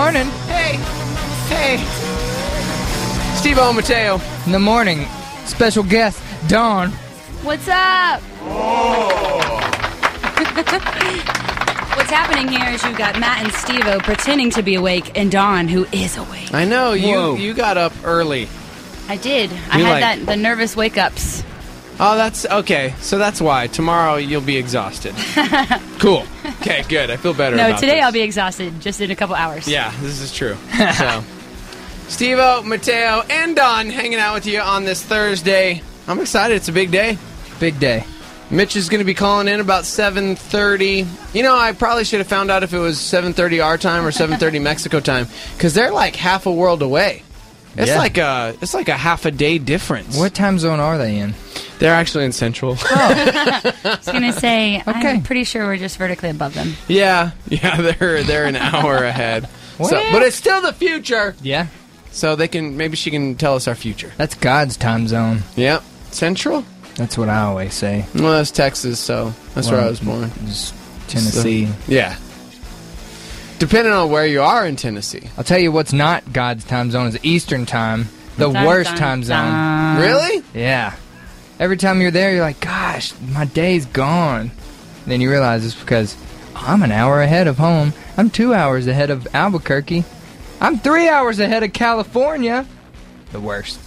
morning. Hey. Steve-O Mateo. In the morning, special guest, Dawn. What's up? What's happening here is you've got Matt and Steve-O pretending to be awake and Dawn, who is awake. I know, you got up early. I did. I had the nervous wake-ups. Oh, that's okay. So that's why. Tomorrow you'll be exhausted. Cool. Okay, good. I feel better about No, today this. I'll be exhausted just in a couple hours. Yeah, this is true. So, Steve-O, Mateo, and Dawn hanging out with you on this Thursday. I'm excited. It's a big day. Big day. Mitch is going to be calling in about 7:30. You know, I probably should have found out if it was 7:30 our time or 7:30 Mexico time, because they're like half a world away. It's like a half a day difference. What time zone are they in? They're actually in Central. I was going to say, Okay. I'm pretty sure we're just vertically above them. Yeah, they're an hour ahead. What? So, but it's still the future. Yeah. So maybe she can tell us our future. That's God's time zone. Yep. Central? That's what I always say. Well, that's Texas, so that's where I was born. It's Tennessee. Yeah. Depending on where you are in Tennessee. I'll tell you what's not God's time zone is Eastern time. The worst time zone. Really? Yeah. Every time you're there, you're like, gosh, my day's gone. Then you realize it's because I'm an hour ahead of home. I'm 2 hours ahead of Albuquerque. I'm 3 hours ahead of California. The worst.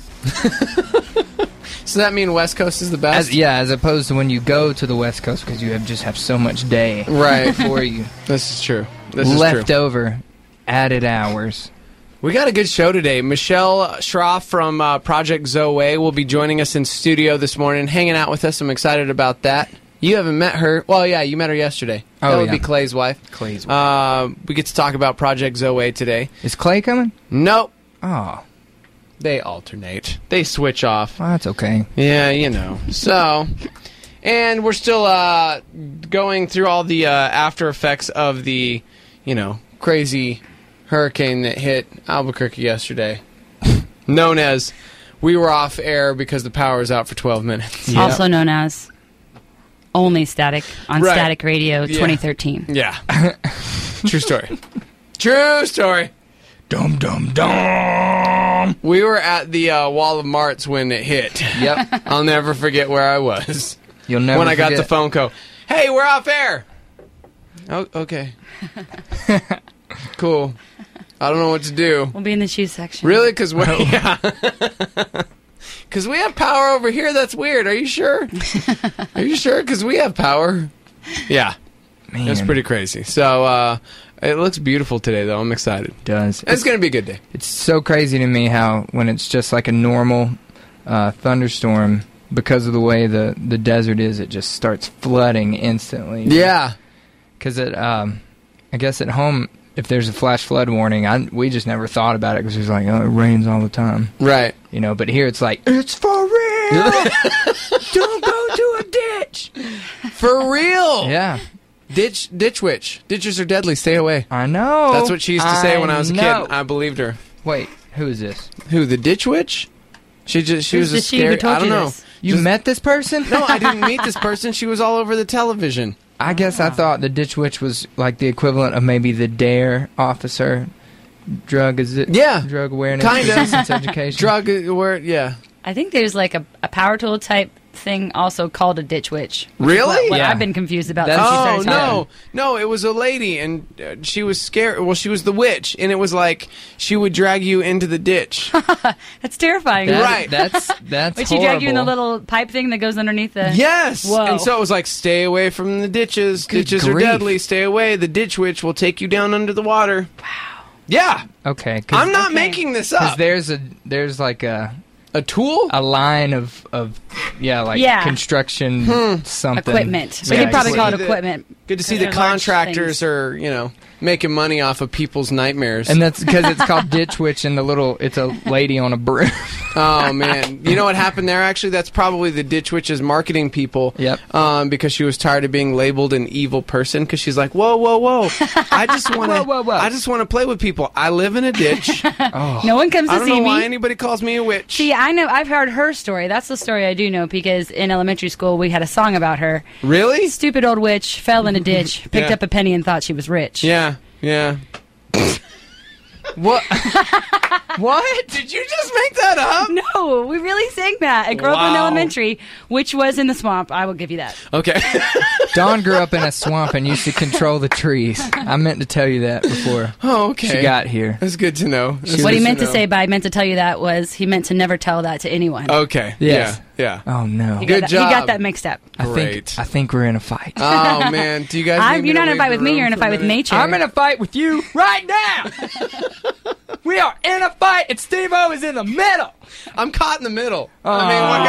So that means West Coast is the best? As opposed to when you go to the West Coast because you just have so much day Right. for you. This is true. Leftover, added hours. We got a good show today. Michelle Schroff from Project Zoe will be joining us in studio this morning, hanging out with us. I'm excited about that. You haven't met her. Well, yeah, you met her yesterday. Oh, that would yeah. be Clay's wife. Clay's wife. We get to talk about Project Zoe today. Is Clay coming? Nope. Oh, They alternate. They switch off. well, that's okay. Yeah, you know. So, and we're still going through all the after effects of the, crazy hurricane that hit Albuquerque yesterday, known as we were off air because the power was out for 12 minutes. Yep. Also known as Only Static on Right. Static Radio Yeah. 2013. Yeah. True story. True story. Dum dum dum. We were at the Wall of Marts when it hit. Yep. I'll never forget where I was. You'll never when I got forget. the phone call. Hey, we're off air. Oh, okay. Cool. I don't know what to do. We'll be in the shoe section. Really? Because we have power over here. That's weird. Are you sure? Are you sure? Because we have power. Yeah. Man, It's pretty crazy. So it looks beautiful today, though. I'm excited. it does. It's going to be a good day. It's so crazy to me how when it's just like a normal thunderstorm, because of the way the desert is, it just starts flooding instantly. Yeah. Because I guess at home, if there's a flash flood warning, we just never thought about it because it's like, oh, it rains all the time. Right. But here it's like, it's for real! Don't go to a ditch! For real. Yeah. Ditch witch. Ditches are deadly. Stay away. I know. That's what she used to say when I was a know. kid. I believed her. Wait, who is this? Who, the ditch witch? She Who's was the a she scary... who told I don't you know. this? You met this person? No, I didn't meet this person. She was all over the television. I guess I thought the ditch witch was like the equivalent of maybe the DARE officer. Drug awareness, Kinda. resistance education. Drug word, yeah. I think there's like a power tool type thing also called a ditch witch. Really? What Yeah. I've been confused about That's- since you Oh, started talking. no, it was a lady, and she was scared. Well, she was the witch, and it was like she would drag you into the ditch. That's terrifying. Right. That's Would she drag you in the horrible. little pipe thing that goes underneath the... Yes! Whoa. And so it was like, stay away from the ditches. Good Ditches are grief. deadly. Stay away. The ditch witch will take you down under the water. Wow. Yeah. Okay, I'm not Okay. making this because up. there's like a tool? line of construction something Equipment. We Yeah, could probably call it the- equipment. Good to see the They're large contractors things. are, making money off of people's nightmares. and that's because it's called ditch witch and it's a lady on a broom. Oh, man. You know what happened there, actually? That's probably the Ditch Witch's marketing people. Yep. Because she was tired of being labeled an evil person, because she's like, whoa, whoa, whoa. I just want to Whoa, whoa, whoa. I just want to play with people. I live in a ditch. No one comes to I don't see know me. why anybody calls me a witch. See, I know. I've heard her story. That's the story I do know because in elementary school we had a song about her. Really? Stupid old witch fell in a ditch, picked Yeah. up a penny, and thought she was rich. Yeah, yeah. What? What? Did you just make that up? No, we really sang that at Groveland Wow. Elementary, which was in the swamp. I will give you that. Okay. Dawn grew up in a swamp and used to control the trees. I meant to tell you that before Oh, okay. she got here. That's good to know. That's What he good meant to know. say by meant to tell you that was he meant to never tell that to anyone. Okay. Yes. Yeah. Oh no! He Good got that, job. He got that mixed up. Great. I think we're in a fight. Oh man, do you guys? need me You're to not in a leave fight the with me. room You're in a for fight with minute? nature. I'm in a fight with you right now. We are in a fight, and Steve-O is in the middle. I'm caught in the middle. I mean, what?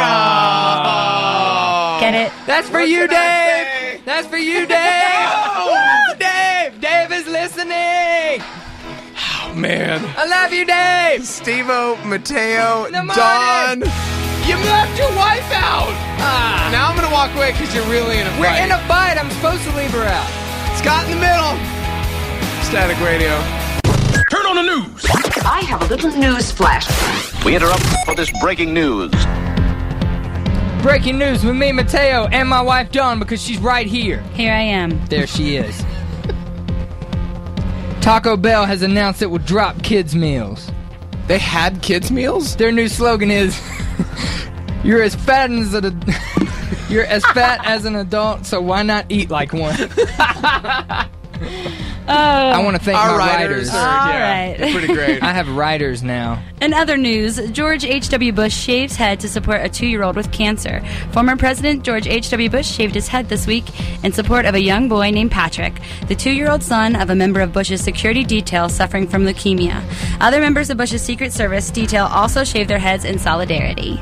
Get it? That's for What you, can I Dave. say? That's for you, Dave. Woo, Dave. Dave is listening. Oh man. I love you, Dave. Steve-O, Mateo, In the morning. Dawn. You left your wife out. Now I'm gonna walk away because you're really in a We're fight. in a fight. I'm supposed to leave her out. Scott in the middle. Static Radio. Turn on the news. I have a little news flash. We interrupt for this breaking news. Breaking news with me, Mateo, and my wife, Dawn, because she's right here. Here I am. There she is. Taco Bell has announced it will drop kids' meals. They had kids' meals? Their new slogan is, "You're as fat as you're as fat as an adult, so why not eat like one?" I want to thank Our my writers. writers. All yeah, right. they're pretty great. I have writers now. In other news, George H.W. Bush shaves head to support a 2-year-old with cancer. Former President George H.W. Bush shaved his head this week in support of a young boy named Patrick, the 2-year-old son of a member of Bush's security detail suffering from leukemia. Other members of Bush's Secret Service detail also shaved their heads in solidarity.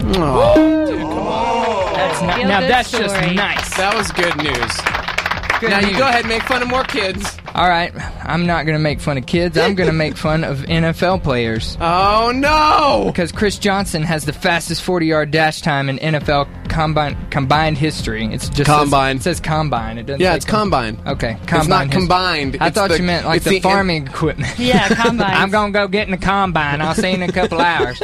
That's Feel now good that's just story. nice. That was good news. Good Now you news. go ahead and make fun of more kids. All right, I'm not going to make fun of kids. I'm going to make fun of NFL players. Oh no! Because Chris Johnson has the fastest 40-yard dash time in NFL combined history. It's just Combine. It says combine. It doesn't. Yeah, say it's combine. Okay, It's combine. not history. combined. I It's thought the- you meant like it's the the farming equipment. Yeah, combine. I'm gonna go get in the combine. I'll see you in a couple hours.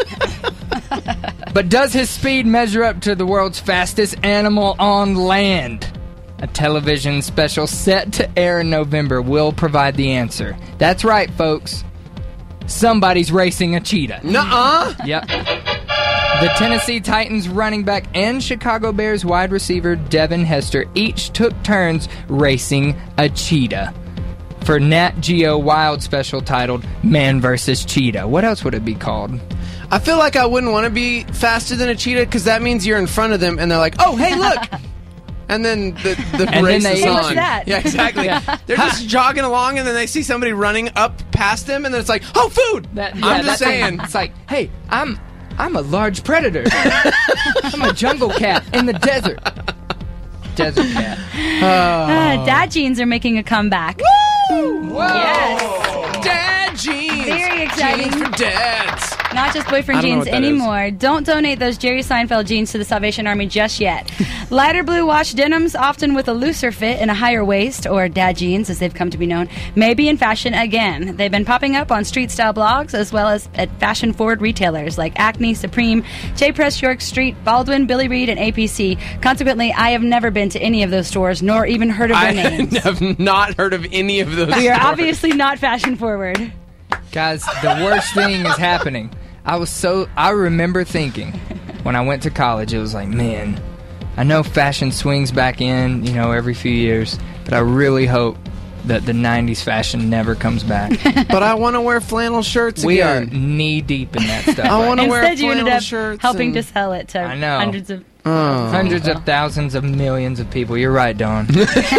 But does his speed measure up to the world's fastest animal on land? A television special set to air in November will provide the answer. That's right, folks. Somebody's racing a cheetah. Nuh-uh. Yep. The Tennessee Titans running back and Chicago Bears wide receiver Devin Hester each took turns racing a cheetah for Nat Geo Wild special titled Man vs. Cheetah. What else would it be called? I feel like I wouldn't want to be faster than a cheetah because that means you're in front of them and they're like, "Oh, hey, look!" And then the And race then they is eat on. What's that? Yeah, exactly. They're just jogging along and then they see somebody running up past them and then it's like, "Oh, food!" I'm just saying. It's like, hey, I'm a large predator. I'm a jungle cat in the desert. Desert cat. Dad jeans are making a comeback. Whoa! Yes. Dad jeans. Very exciting. Jeans for dads. Not just boyfriend I don't know jeans what that is. anymore. Don't donate those Jerry Seinfeld jeans to the Salvation Army just yet. Lighter blue wash denims, often with a looser fit and a higher waist, or dad jeans as they've come to be known, may be in fashion again. They've been popping up on street-style blogs as well as at fashion-forward retailers like Acne, Supreme, J. Press, York Street, Baldwin, Billy Reed, and APC. Consequently, I have never been to any of those stores nor even heard of their I names. have not heard of any of those. We are stores. obviously not fashion-forward. Guys, the worst thing is happening. I remember thinking when I went to college, it was like, man, I know fashion swings back in, every few years, but I really hope that the 90s fashion never comes back. But I want to wear flannel shirts We are again. knee deep in that stuff. I right wanna now. wear Instead, you ended flannel up shirts helping and- to sell it to I know. hundreds of Hundreds of thousands of millions of people. You're right, Dawn.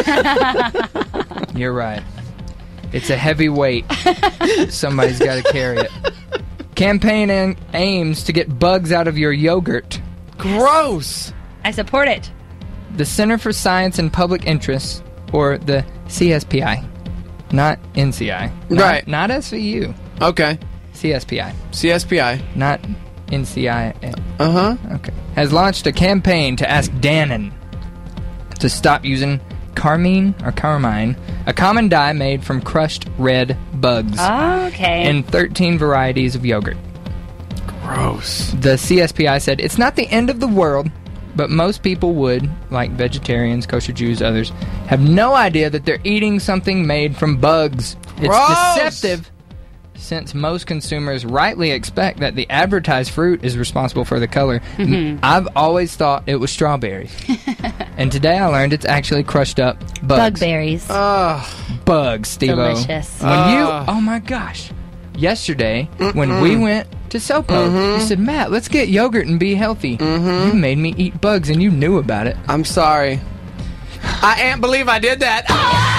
You're right. It's a heavy weight. Somebody's got to carry it. Campaign aims to get bugs out of your yogurt. Gross. I support it. The Center for Science and Public Interest, or the CSPI, not NCI. Right. Not SVU. Okay. CSPI, CSPI. not NCI. Uh-huh. Okay. Has launched a campaign to ask Dannon to stop using carmine, a common dye made from crushed red bugs Okay. in 13 varieties of yogurt. Gross. The CSPI said it's not the end of the world, but most people would, like vegetarians, kosher Jews, others, have no idea that they're eating something made from bugs. It's Gross! deceptive since most consumers rightly expect that the advertised fruit is responsible for the color, I've always thought it was strawberries. And today I learned it's actually crushed up bugs. Bugberries. Bugs, Steve-O. Delicious. Oh my gosh. Yesterday, when we went to Sopo, you said, Matt, let's get yogurt and be healthy. You made me eat bugs and you knew about it. I'm sorry. I can't believe I did that.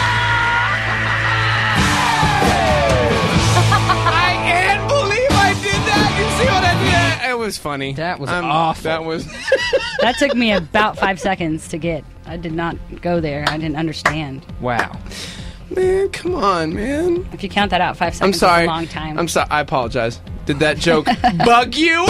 I can't believe I did that. You see what I did? It was funny. That was awful. That was... That took me about 5 seconds to get. I did not go there. I didn't understand. Wow. Man, come on, man. If you count that out, 5 I'm seconds sorry. is a long time. I'm sorry. I apologize. Did that joke bug you?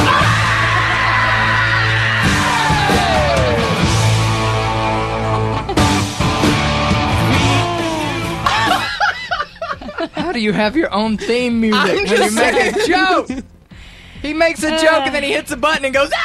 How do you have your own theme music I'm when you just make a saying. joke? He makes a joke and then he hits a button and goes,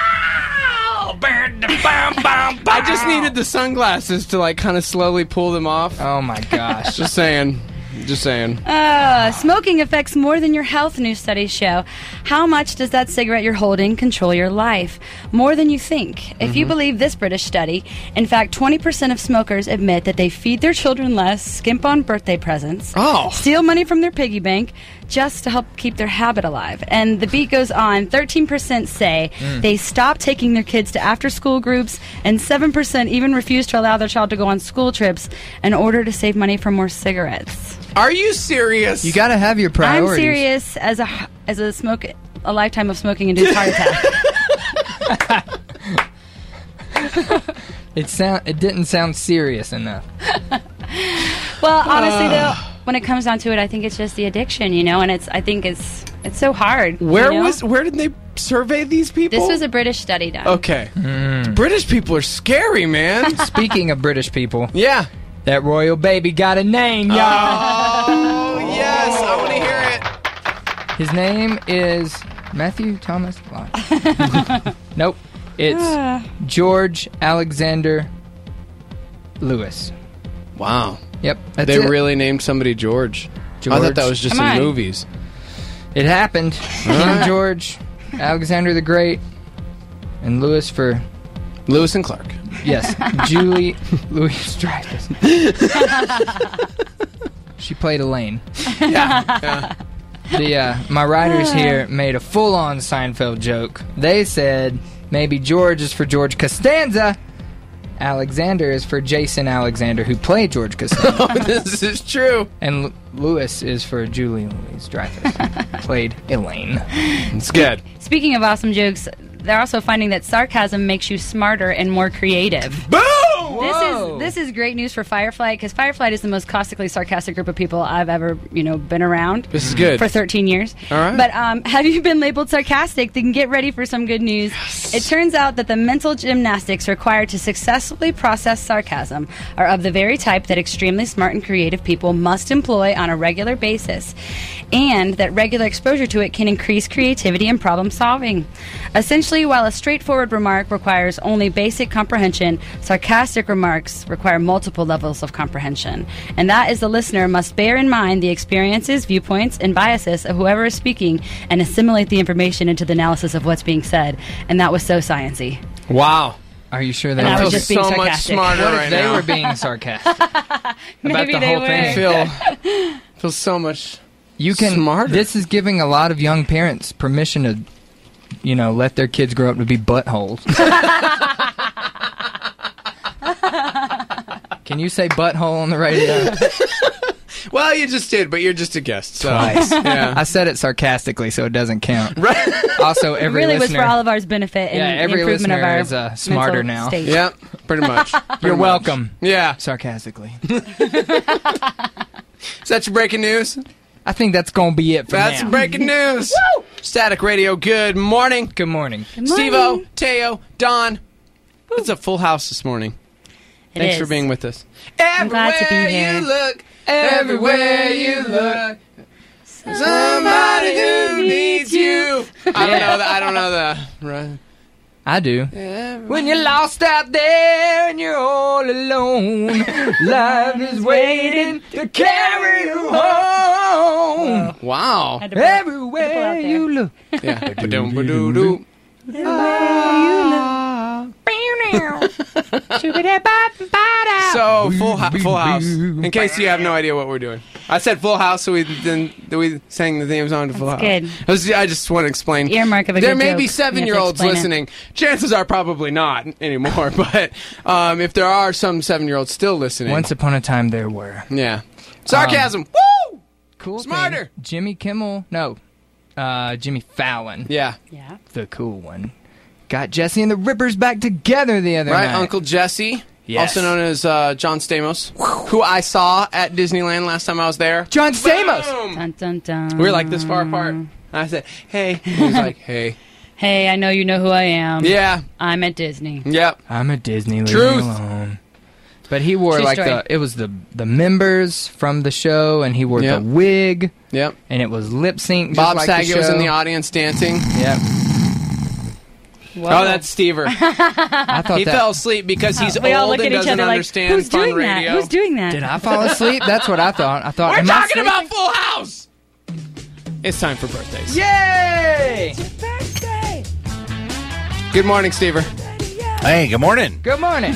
I just needed the sunglasses to like kind of slowly pull them off. Oh my gosh. Just saying. Just saying. Smoking affects more than your health, new studies show. How much does that cigarette you're holding control your life? More than you think. If you believe this British study, in fact, 20% of smokers admit that they feed their children less, skimp on birthday presents, steal money from their piggy bank, just to help keep their habit alive. And the beat goes on. 13% say they stop taking their kids to after-school groups, and 7% even refuse to allow their child to go on school trips in order to save money for more cigarettes. Are you serious? You gotta have your priorities. I'm serious. As a lifetime of smoking induced heart attack. It didn't sound serious enough. Well, honestly, though, when it comes down to it, I think it's just the addiction, and I think it's so hard. Where did they survey these people? This was a British study done. Okay. British people are scary, man. Speaking of British people, Yeah. that royal baby got a name, y'all. Oh, yes. I want to hear it. His name is Matthew Thomas Lott. Nope. It's George Alexander Lewis. Wow. Yep. That's They it. really named somebody George. I thought that was just Come in on. movies. It happened. King George, Alexander the Great, and Lewis for... Lewis and Clark. Yes, Julie Louis-Dreyfus. She played Elaine. Yeah. My writers here made a full-on Seinfeld joke. They said maybe George is for George Costanza. Alexander is for Jason Alexander, who played George Costanza. This is true. And Lewis is for Julie Louis-Dreyfus, who played Elaine. It's good. Speaking of awesome jokes, they're also finding that sarcasm makes you smarter and more creative. Boom! This is great news for Firefly, because Firefly is the most caustically sarcastic group of people I've ever been around. This is good. For 13 years. All right. But have you been labeled sarcastic? Then get ready for some good news. Yes. It turns out that the mental gymnastics required to successfully process sarcasm are of the very type that extremely smart and creative people must employ on a regular basis, and that regular exposure to it can increase creativity and problem solving. Essentially, while a straightforward remark requires only basic comprehension, sarcastic remarks require multiple levels of comprehension. And that is, the listener must bear in mind the experiences, viewpoints, and biases of whoever is speaking and assimilate the information into the analysis of what's being said. And that was so sciencey. Wow. Are you sure they And I were was just being so much sarcastic. smarter What if right they now. were being sarcastic about Maybe the they whole thing? were. Feel so much You can. smarter. This is giving a lot of young parents permission to, let their kids grow up to be buttholes. Can you say butthole on the radio? Well, you just did, but you're just a guest. So. Twice. Yeah. I said it sarcastically, so it doesn't count. Right. Also, It every really was listener. for all of our's benefit and Yeah, the every improvement of listener our is, smarter mental now. state. Yeah, pretty much. You're welcome. Yeah. Sarcastically. Is that your breaking news? I think that's gonna be it for That's now. breaking news. Woo! Static Radio, good morning. Good morning. Steve-O, Teo, Don. It's a full house this morning. It Thanks is. for being with us. I'm glad to be Everywhere here. you look, everywhere you look, somebody who needs you. I don't know that. Right. I do. When you're lost out there and you're all alone, life is waiting to carry you home. Wow. Had to put it out Everywhere there. you look. Yeah. Ba-dum-ba-doo-doo. So Full House. In case you have no idea what we're doing, I said Full House, so we sang the theme song to Full House. good. I just want to explain. Earmark of a there good may joke. be You have to 7-year-olds explain it. listening. Chances are probably not anymore. But if there are some 7-year-olds still listening, Once upon a time, there were. yeah, sarcasm. Woo! Cool. Smarter. thing, Jimmy Kimmel. No. Jimmy Fallon. Yeah, Yeah. The cool one. Got Jesse and the Rippers back together the other right. night. Uncle Jesse, Yes. also known as John Stamos, who I saw at Disneyland last time I was there. John Stamos. Boom! Dun, dun, dun. We were like this far apart. I said, "Hey," he was like, "Hey." Hey, I know you know who I am. Yeah. I'm at Disney. Yep. I'm a Disney. Leave Truth. me alone. But he wore True like story. it was the members from the show, and he wore Yep. the wig, Yep. and it was lip sync. Bob like Saget was show. in the audience dancing. Yep. Whoa. Oh, that's Stever. I thought He that. fell asleep because he's we all old look at and each doesn't other like, understand who's fun doing radio. that? Who's doing that? Did I fall asleep? That's what I thought. I thought. We're am I talking sleeping? about Full House. It's time for birthdays. Yay! Good morning, Stever. Hey, good morning. Good morning.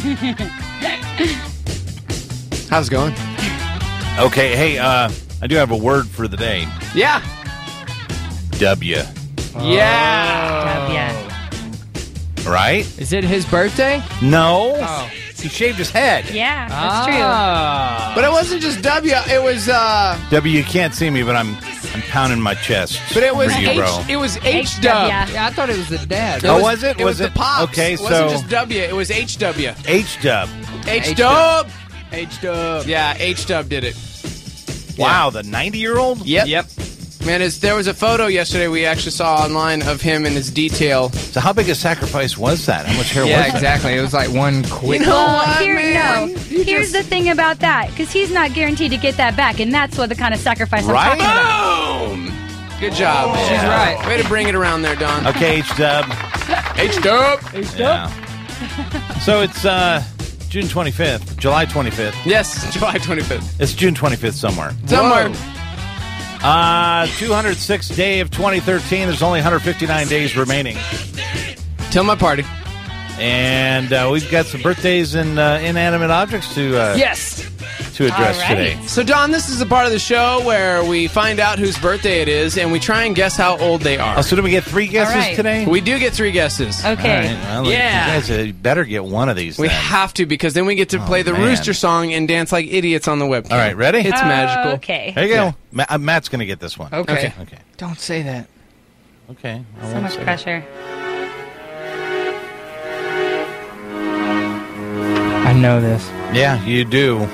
How's it going? Okay, hey, I do have a word for the day. Yeah. W. Yeah. Yeah. Right? Is it his birthday? No. Oh. He shaved his head. Yeah, that's Ah. But it wasn't just W. It was W, you can't see me, but I'm pounding my chest. but it was for you, H. bro. It was true. H dub. Yeah, I thought it was the dad. Oh, was it? It was Was the it? pops. Okay, it wasn't so- just W. It was H W. H dub. H dub. H dub. Yeah, H dub did it. Wow, the 90-year-old? Yep. Man, there was a photo yesterday we actually saw online of him in his detail. So how big a sacrifice was that? How much hair Yeah, was that? exactly. It was like one quick. You know Well, what, no. man? Here's the thing about that, because he's not guaranteed to get that back, and that's what the kind of sacrifice I'm Right? talking about. Boom! Good job, man. She's right. Way to bring it around there, Don. Okay, H dub. H dub. Yeah. So it's June 25th, July 25th. Yes, July 25th. It's June 25th somewhere. Somewhere. 206th day of 2013. There's only 159 days remaining. Till my party. And we've got some birthdays and inanimate objects to Yes. to address All right. today. So, Don, this is a part of the show where we find out whose birthday it is, and we try and guess how old they are. Oh, so do we get 3 guesses All right. today? We do get 3 guesses. Okay. All right, well, Yeah. You guys better get one of these We then. have to, because then we get to play the man. Rooster song and dance like idiots on the webcam. All right, ready? It's magical. Okay. There you go. Matt's going to get this one. Okay. Okay. Don't say that. Okay. I So won't much say it. pressure. I know this. Yeah, you do.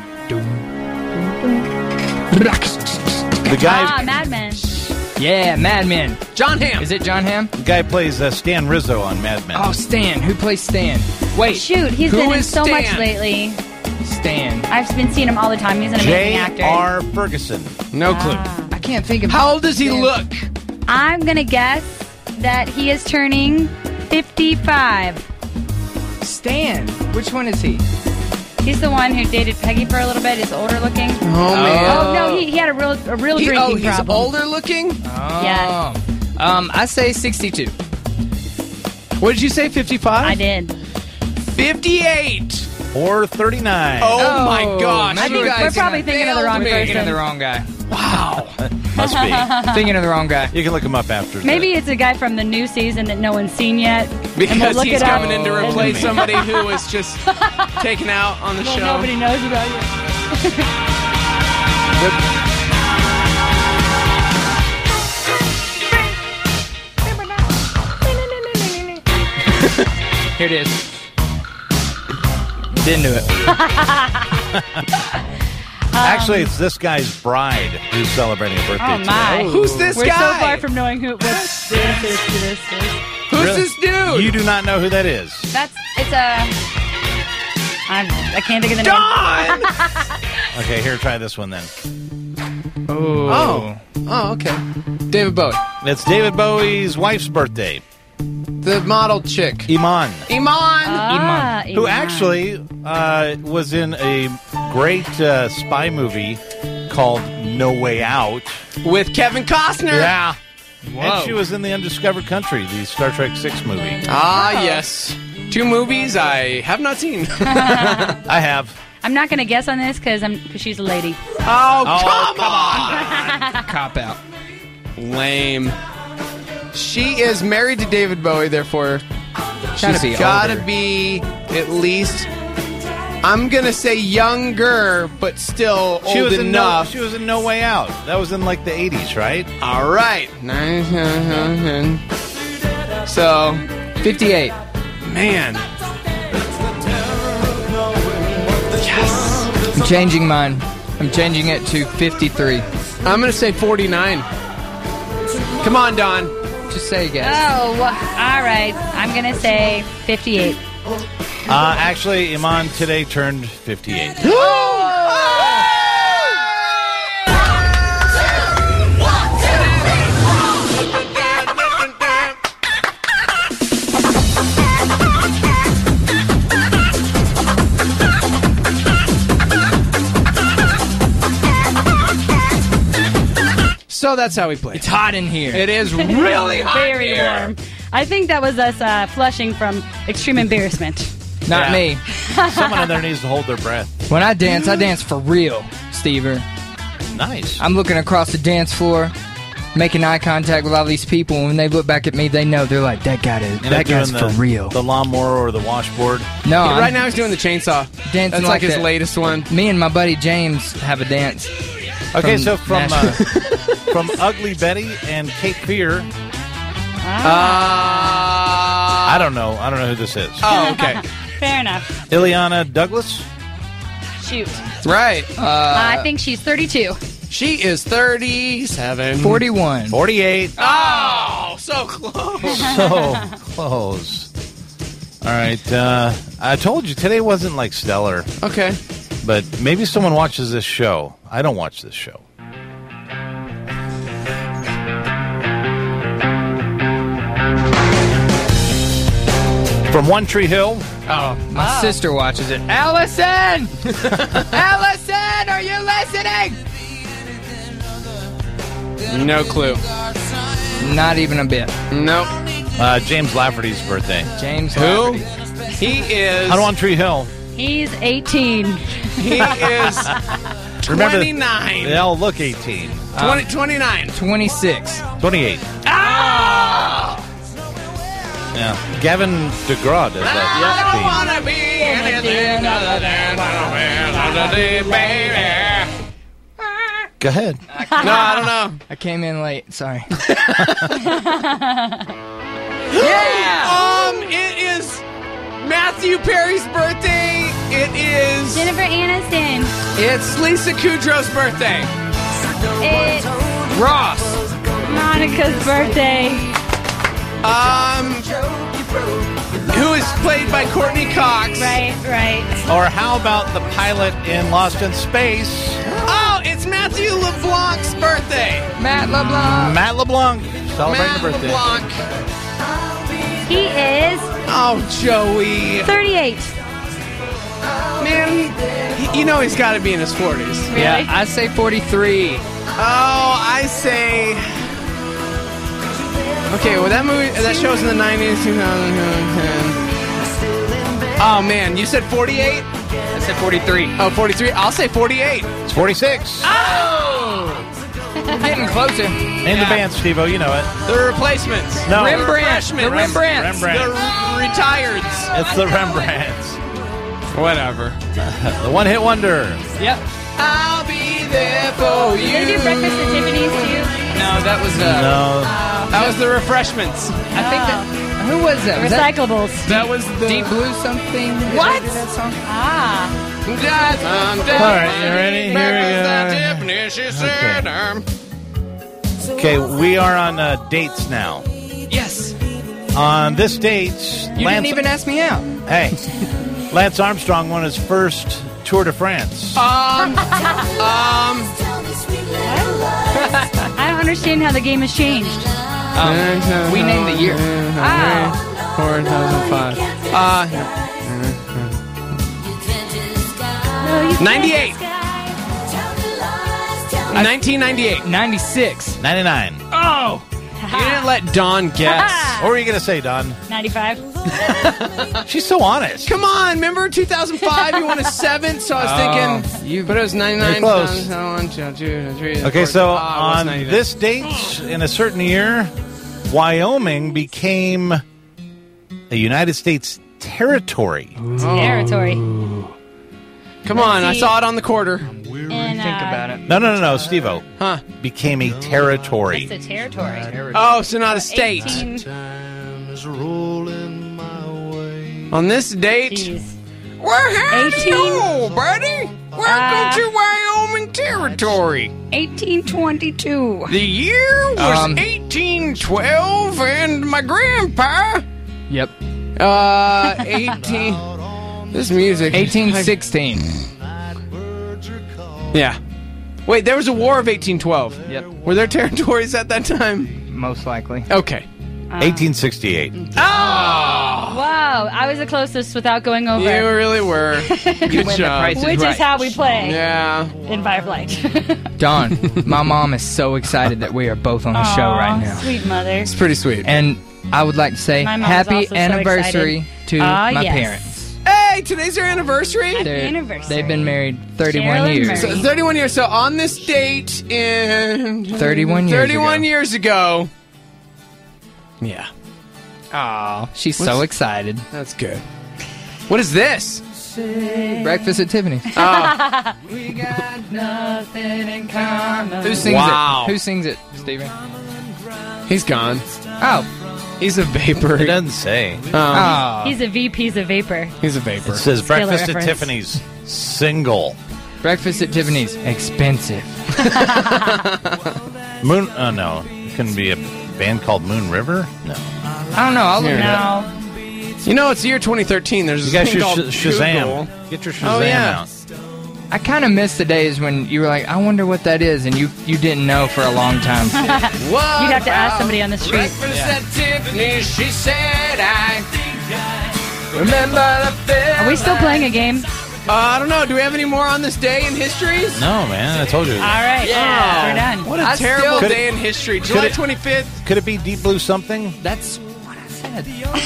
The guy, Mad Men. Yeah, Mad Men. John Hamm. Is it John Hamm? the guy plays Stan Rizzo on Mad Men. Oh, Stan. Who plays Stan? Wait, Shoot, he's Who been in is so much Stan? lately. Stan. I've been seeing him all the time. He's an amazing actor. J.R. Ferguson. No clue. I can't think of. How old does he Stan. look? I'm going to guess that he is turning 55. Stan. Which one is he? He's the one who dated Peggy for a little bit. He's older looking. Oh, man. Oh, no, he had a real drinking he's problem. older looking? Oh. Yes. I say 62. What did you say, 55? I did. 58. Or 39. Oh, my gosh. maybe You we're guys probably thinking of the wrong failed me. Thinking of the person. wrong guy. Wow. Must be. Thinking of the wrong guy. You can look him up after. Maybe it's a guy from the new season that no one's seen yet. And we'll Because look he's it up. coming in to replace somebody who was just taken out on the Well, show. nobody knows about you. Here it is. Didn't do it. Actually, it's this guy's bride who's celebrating a birthday Oh, my. today. Who's this We're guy? so far from knowing what this is. Who's Really? this dude? You do not know who that is. It's a... I can't think of the name. Don! Okay, here, try this one then. Oh, okay. David Bowie. It's David Bowie's wife's birthday. The model chick. Iman. Ah, Who Iman. actually was in a great spy movie called No Way Out. With Kevin Costner. Yeah. Whoa. And she was in The Undiscovered Country, the Star Trek 6 movie. Ah, yes. 2 movies I have not seen. I have. I'm not going to guess on this because she's a lady. Oh, come on. Cop out. Lame. She is married to David Bowie, therefore Gotta she's be gotta older. be at least, I'm going to say younger, but still She old was enough. she was in No Way Out. That was in like the 80s, right? All right. So, 58. man. Yes. I'm changing mine. I'm changing it to 53. I'm going to say 49. Come on, Don. Just say a guess. Oh, all right. I'm going to say 58. Actually, Iman today turned 58. So that's how we play. It's hot in here. It is really hot Very here. warm. I think that was us flushing from extreme embarrassment. Not Yeah. me. Someone in there needs to hold their breath. When I dance for real, Stever. Nice. I'm looking across the dance floor, making eye contact with all these people, and when they look back at me, they know. They're like, that You're not guy's doing for real. The lawnmower or the washboard. No, Right I'm now he's doing the chainsaw. dancing That's like his that. latest one. Me and my buddy James have a dance. Okay, From so from Nashville. from Ugly Betty and Cape Fear. I I don't know who this is. Oh, okay. Fair enough. Ileana Douglas. Shoot. Right. I think she's 32. She is 37. 41. 48. Oh, so close. So close. All right. I told you today wasn't like stellar, Okay. but maybe someone watches this show. I don't watch this show. From One Tree Hill. Oh, my sister watches it. Allison! Allison, are you listening? No clue. Not even a bit. Nope. James Lafferty's birthday. James Who? Lafferty. He is. On One Tree Hill. He's 18. He is Remember, 29. they all look 18. 29. 26. 28. Ah! Yeah. Gavin DeGraw does I that. don't want to be anything other than another day, baby. Go ahead. No, I don't know. I came in late. Sorry. Yeah! It is Matthew Perry's birthday. It is. Jennifer Aniston. It's Lisa Kudrow's birthday. It's Ross. Monica's birthday. Who is played by Courtney Cox. Right. Or how about the pilot in Lost in Space, Oh, it's Matthew LeBlanc's birthday. Matt LeBlanc. Matt LeBlanc, celebrating Matt the birthday. LeBlanc. He is Oh, Joey. 38. Man, you know he's got to be in his 40s. Really? Yeah, I say 43. Oh, I say. Okay, well that show's in the 90s, 2010. Oh man, you said 48? I said 43. Oh, 43. I'll say 48. It's 46. Oh! We're getting closer. Name the band, Steve-O, you know it. The Replacements. No. Rembrandt. The The Rembrandt. Rembrandt. The Retireds. It's the Rembrandts. Whatever. The one-hit wonder. Yep. I'll be there for Did they you. do Breakfast at Tiffany's too? No, that was No. That was the Refreshments. I think that. Who was that? Was that Recyclables. That was the Deep Blue something? Did What? they do that song? Ah. All right, you ready? Here we go. Okay, we are on dates now. Yes. On this date, You didn't even ask me out. Hey, Lance Armstrong won his first Tour de France. I don't understand how the game has changed. We named the year. Oh. 4005. 98. 1998. 96. 99. Oh! You didn't let Dawn guess. What were you going to say, Don? 95. She's so honest. Come on, remember 2005? You won a 7th, so I was thinking. But it was 99. You're close. Okay, so on this date in a certain year, Wyoming became a United States territory. Territory. Come on, I saw it on the quarter. And, Think about it. No, Steve-O. Huh. Became a territory. It's a territory. Oh, so not a state. 18. On this date, Jeez. we're having 18. no, buddy. Welcome to Wyoming territory. 1822. The year was 1812, and my grandpa, Yep. 18. This music. 1816. Yeah. Wait, there was a war of 1812. Yep. Were there territories at that time? Most likely. Okay. 1868. Wow, I was the closest without going over. You really were. Good win the job. prize. Which Right. is how we play Yeah. in Fireflight. Dawn, my mom is so excited that we are both on the show right now. Sweet mother. It's pretty sweet. And I would like to say My mom's happy also so anniversary to my yes. parents. Hey, today's their anniversary. They're- anniversary. They've been married 31 Cheryl and years. Murray. So 31 years. So on this date in 31 years 31 ago. years ago. Yeah, Aw, she's so excited. that's good. What is this? Breakfast at Tiffany's. We got nothing in common. Who sings Wow. it? Who sings it, Steven? He's gone. Oh. He's a vapor. It doesn't say. Oh. He's a VP's a vapor. He's a vapor. It says Skillet Breakfast at reference. Tiffany's single. Breakfast at Tiffany's. Expensive. Moon. Oh, no. It couldn't be a band called Moon River? No. I don't know. I'll look Here. it up. No. You know, it's the year 2013. There's You this guys thing should called Shazam. Google. Get your Shazam Oh, yeah. out. I kind of miss the days when you were like, I wonder what that is, and you didn't know for a long time. What You'd have to ask about somebody on the street. Breakfast at Tiffany's, she said I remember the film. Are we still playing a game? I don't know. Do we have any more on this day in history? No, man. I told you. All right. Yeah. We're done. What a I terrible still- day in history. July it- 25th. Could it be Deep Blue something? That's what I said.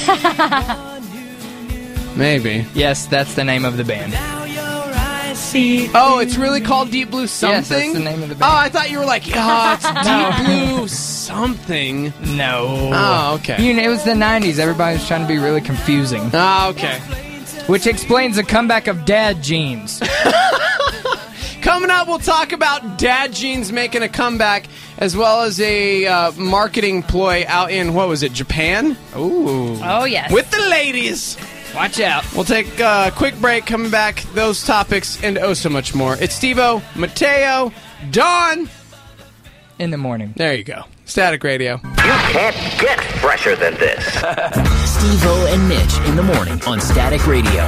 Maybe. Yes, that's the name of the band. Oh, it's really called Deep Blue something? Yes, that's the name of the band. Oh, I thought you were like, oh, it's Deep Blue something. No. Oh, okay. You know, it was the 90s. Everybody was trying to be really confusing. Oh, okay. Which explains the comeback of dad jeans. Coming up, we'll talk about dad jeans making a comeback, as well as a marketing ploy out in, what was it, Japan? Ooh. Oh, yes. With the ladies. Watch out. We'll take a quick break, coming back, those topics, and oh so much more. It's Steve-O, Mateo, Dawn. In the morning. There you go. Static Radio. You can't get fresher than this. Steve-O and Mitch in the morning on Static Radio.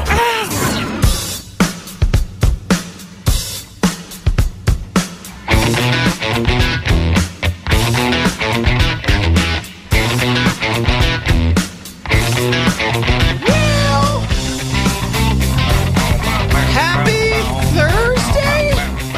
Happy Thursday?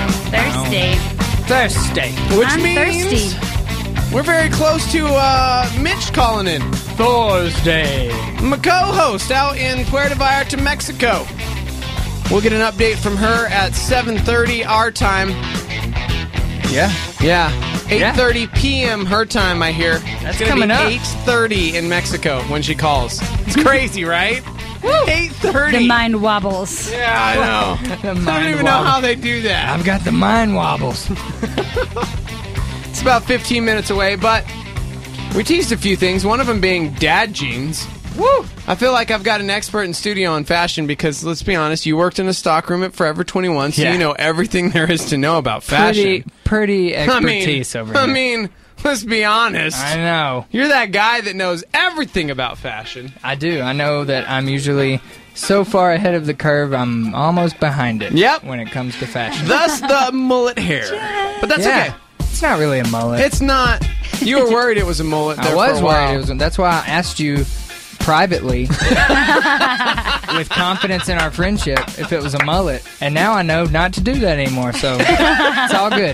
Thursday. Which I'm means thirsty. we're very close to Mitch calling in. Thursday. My co-host out in Puerto Vallarta, Mexico. We'll get an update from her at 7:30 our time. Yeah. Yeah, 8:30 p.m. her time, I hear. That's It's gonna coming be up. 8:30 in Mexico when she calls. It's crazy, right? 8:30. The mind wobbles. Yeah, I know. I don't even know how they do that. I've got the mind wobbles. It's about 15 minutes away, but we teased a few things, one of them being dad jeans. Woo! I feel like I've got an expert in studio on fashion because, let's be honest, you worked in a stockroom at Forever 21, so Yeah. you know everything there is to know about fashion. Pretty expertise over here. I mean, let's be honest. I know. You're that guy that knows everything about fashion. I do. I know that I'm usually so far ahead of the curve, I'm almost behind it. Yep. When it comes to fashion. Thus the mullet hair. But that's Yeah. okay. It's not really a mullet. It's not. You were worried it was a mullet there I was for a while. worried it was. That's why I asked you privately, with confidence in our friendship, if it was a mullet. And now I know not to do that anymore, so it's all good.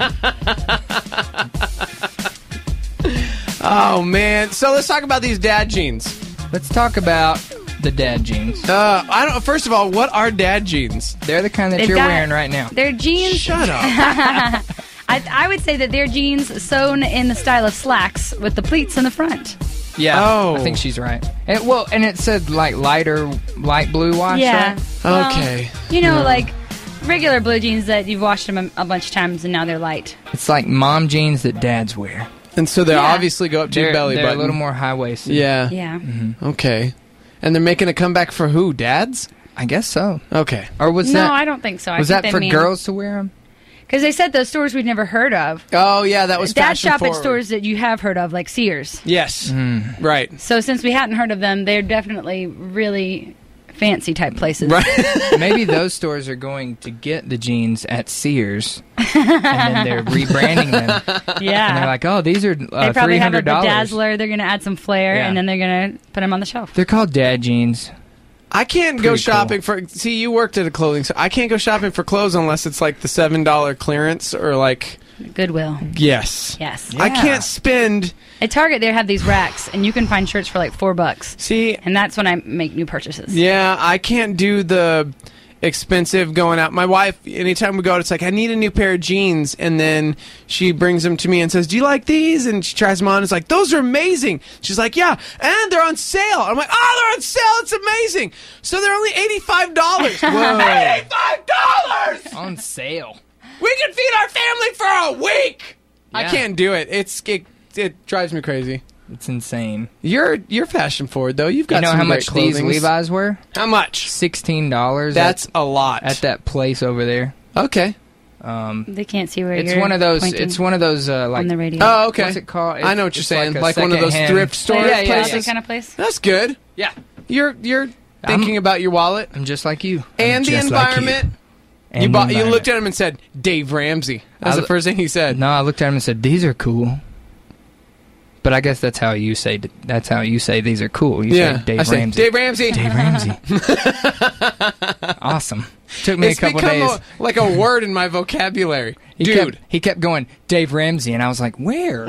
Oh, man. So let's talk about these dad jeans. Let's talk about the dad jeans. First of all, what are dad jeans? They're the kind that They've you're got- wearing right now. They're jeans. Shut up. I would say that they're jeans sewn in the style of slacks with the pleats in the front. Yeah, Oh. I think she's right. And it said like light blue wash. Yeah. Right? Well, Okay. You know, like regular blue jeans that you've washed them a bunch of times and now they're light. It's like mom jeans that dads wear. And so they Yeah. obviously go up to your belly they're button. a little more high waisted. Yeah. Yeah. Okay. And they're making a comeback for who? Dads? I guess so. Okay. Or was No, that I don't think so. was that for girls to wear them? Because they said those stores we'd never heard of. Oh, yeah, that was Dad fashion shop at forward. stores that you have heard of, like Sears. Yes. Right. So since we hadn't heard of them, they're definitely really fancy type places. Right. Maybe those stores are going to get the jeans at Sears, and then they're rebranding them. Yeah. And they're like, oh, these are they probably have a $300. bedazzler. They're going to add some flair, Yeah. and then they're going to put them on the shelf. They're called dad jeans. I can't go shopping for... See, you worked at a clothing store. I can't go shopping for clothes unless it's like the $7 clearance or like... Goodwill. Yes. Yes. I can't spend... At Target, they have these racks, and you can find shirts for like $4. See... And that's when I make new purchases. Yeah, I can't do the expensive going out. My wife, anytime we go out, it's like, I need a new pair of jeans. And then she brings them to me and says, do you like these? And she tries them on. It's like, those are amazing. She's like, yeah, and they're on sale. I'm like, oh, they're on sale. It's amazing. So they're only $85. Whoa. $85! On sale. We can feed our family for a week. I Yeah. can't do it. It drives me crazy. It's insane. You're fashion forward, though. You've got You know some how great much these clothings. Levi's were? How much? $16. That's a lot. at that place over there. Okay. They can't see where It's you're one of those. pointing It's one of those like. on the radio. Oh, okay. What's it called? I know what you're It's saying. a Like one of those secondhand- thrift store Like a places. closet kind of place. That's good. Yeah, You're thinking about your wallet I'm just like you. and the Just like you. environment. And You the bought. You environment. looked at him and said, "Dave Ramsey." That's I the first thing he said. No, I looked at him and said, "These are cool." But I guess that's how you say. That's how you say these are cool. You Yeah, say Dave I say, Ramsey. Dave Ramsey. Dave Ramsey. Awesome. Took me It's a couple become days. like a word in my vocabulary, dude. He kept going, Dave Ramsey, and I was like, where?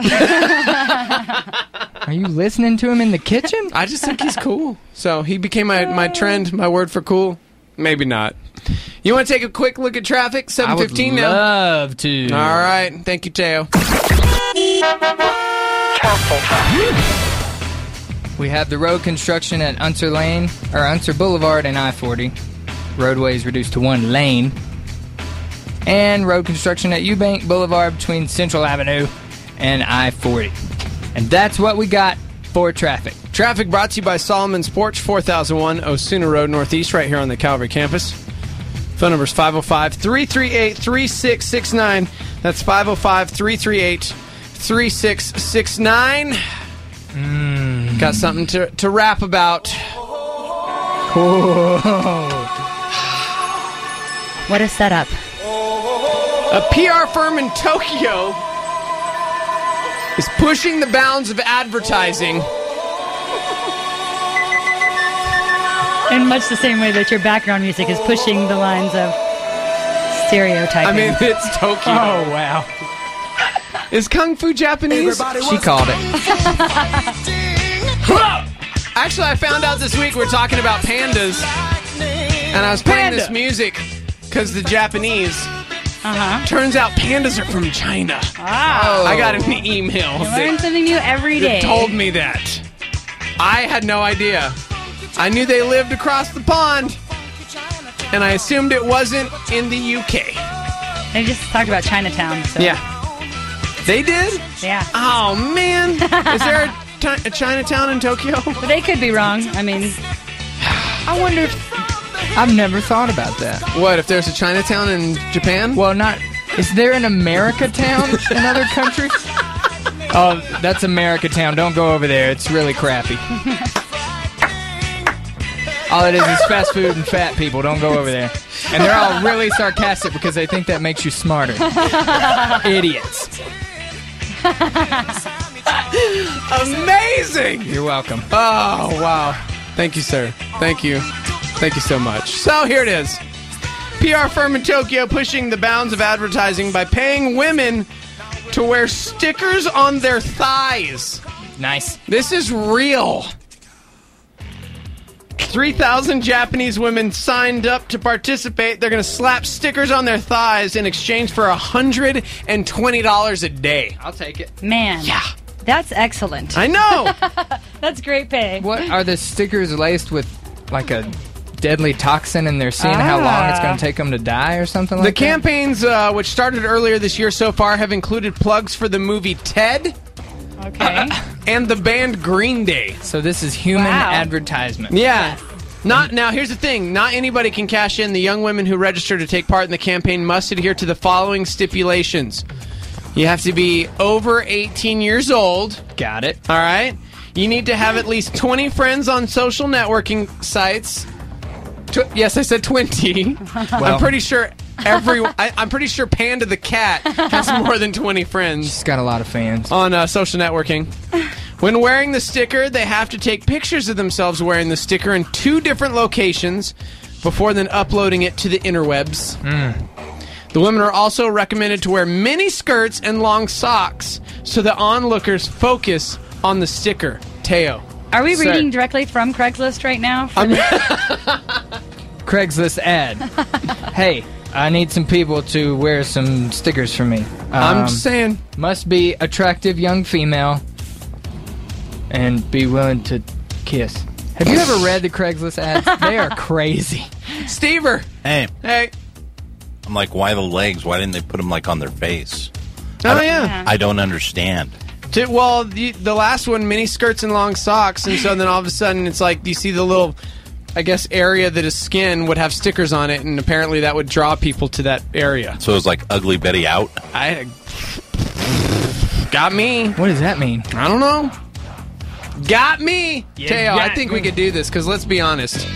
Are you listening to him in the kitchen? I just think he's cool. So he became my trend, my word for cool. Maybe not. You want to take a quick look at traffic? 7:15 now. Love to. All right. Thank you, Teo. We have the road construction at Unser Lane, or Unser Boulevard and I-40. Roadways reduced to one lane. And road construction at Eubank Boulevard between Central Avenue and I-40. And that's what we got for traffic. Traffic brought to you by Solomon's Porch, 4001 Osuna Road Northeast, right here on the Calvary campus. Phone number is 505-338-3669. That's 505-338-3669. Got something to rap about. What a setup. A PR firm in Tokyo is pushing the bounds of advertising. In much the same way that your background music is pushing the lines of stereotyping. I mean, it's Tokyo. Oh, wow. Is Kung Fu Japanese? She called it. Actually, I found out this week we're talking about pandas, and I was playing this music because the Japanese. Turns out pandas are from China. Wow. I got an email You learn something new every day. that told me that. I had no idea. I knew they lived across the pond, and I assumed it wasn't in the UK. They just talked about Chinatown. So. Yeah. They did? Yeah. Oh, man. Is there a Chinatown in Tokyo? But they could be wrong. I mean, I wonder if... I've never thought about that. What, if there's a Chinatown in Japan? Well, not... Is there an America Town in other countries? Oh, that's America Town. Don't go over there. It's really crappy. All it is fast food and fat people. Don't go over there. And they're all really sarcastic because they think that makes you smarter. Idiots. Amazing! You're welcome. Oh, wow. Thank you, sir. Thank you. Thank you so much. So here it is. PR firm in Tokyo pushing the bounds of advertising by paying women to wear stickers on their thighs. Nice. This is real. 3,000 Japanese women signed up to participate. They're going to slap stickers on their thighs in exchange for $120 a day. I'll take it. Man. Yeah. That's excellent. I know. That's great pay. What are the stickers laced with, like a deadly toxin, and they're seeing how long it's going to take them to die or something like that? The campaigns, which started earlier this year so far, have included plugs for the movie Ted. Okay. And the band Green Day. So this is human advertisement. Yeah. Now, here's the thing. Not anybody can cash in. The young women who register to take part in the campaign must adhere to the following stipulations. You have to be over 18 years old. Got it. All right? You need to have at least 20 friends on social networking sites. Yes, I said 20. I'm pretty sure I'm pretty sure Panda the cat has more than 20 friends. She's got a lot of fans on social networking. When wearing the sticker, they have to take pictures of themselves wearing the sticker in 2 different locations before then uploading it to the interwebs. The women are also recommended to wear mini skirts and long socks so the onlookers focus on the sticker. Teo. Are we reading directly from Craigslist right now? Craigslist ad. Hey, I need some people to wear some stickers for me. I'm just saying. Must be attractive young female and be willing to kiss. Have you ever read the Craigslist ads? They are crazy. Stever. Hey. Hey. I'm like, why the legs? Why didn't they put them like on their face? Oh, yeah. I don't understand. Well, the last one, mini skirts and long socks, and so then all of a sudden it's like you see the little, I guess, area that is skin would have stickers on it, and apparently that would draw people to that area. So it was like Ugly Betty out? Got me. What does that mean? I don't know. Got me. Yeah, Teo, I think we could do this, because let's be honest.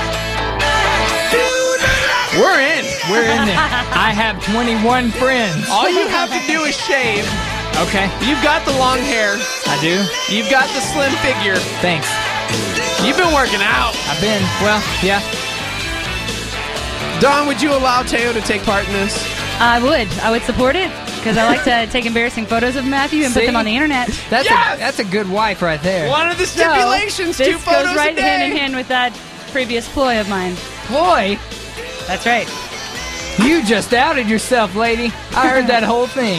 We're in. We're in there. I have 21 friends. All you have to do is shave. Okay. You've got the long hair. I do. You've got the slim figure. Thanks. You've been working out. I've been, well, yeah. Don, would you allow Teo to take part in this? I would support it because I like to take embarrassing photos of Matthew and put them on the internet. That's a good wife right there. One of the stipulations, so, 2 photos goes right a day. hand in hand with that previous ploy of mine. Ploy? That's right. You just outed yourself, lady. I heard that whole thing.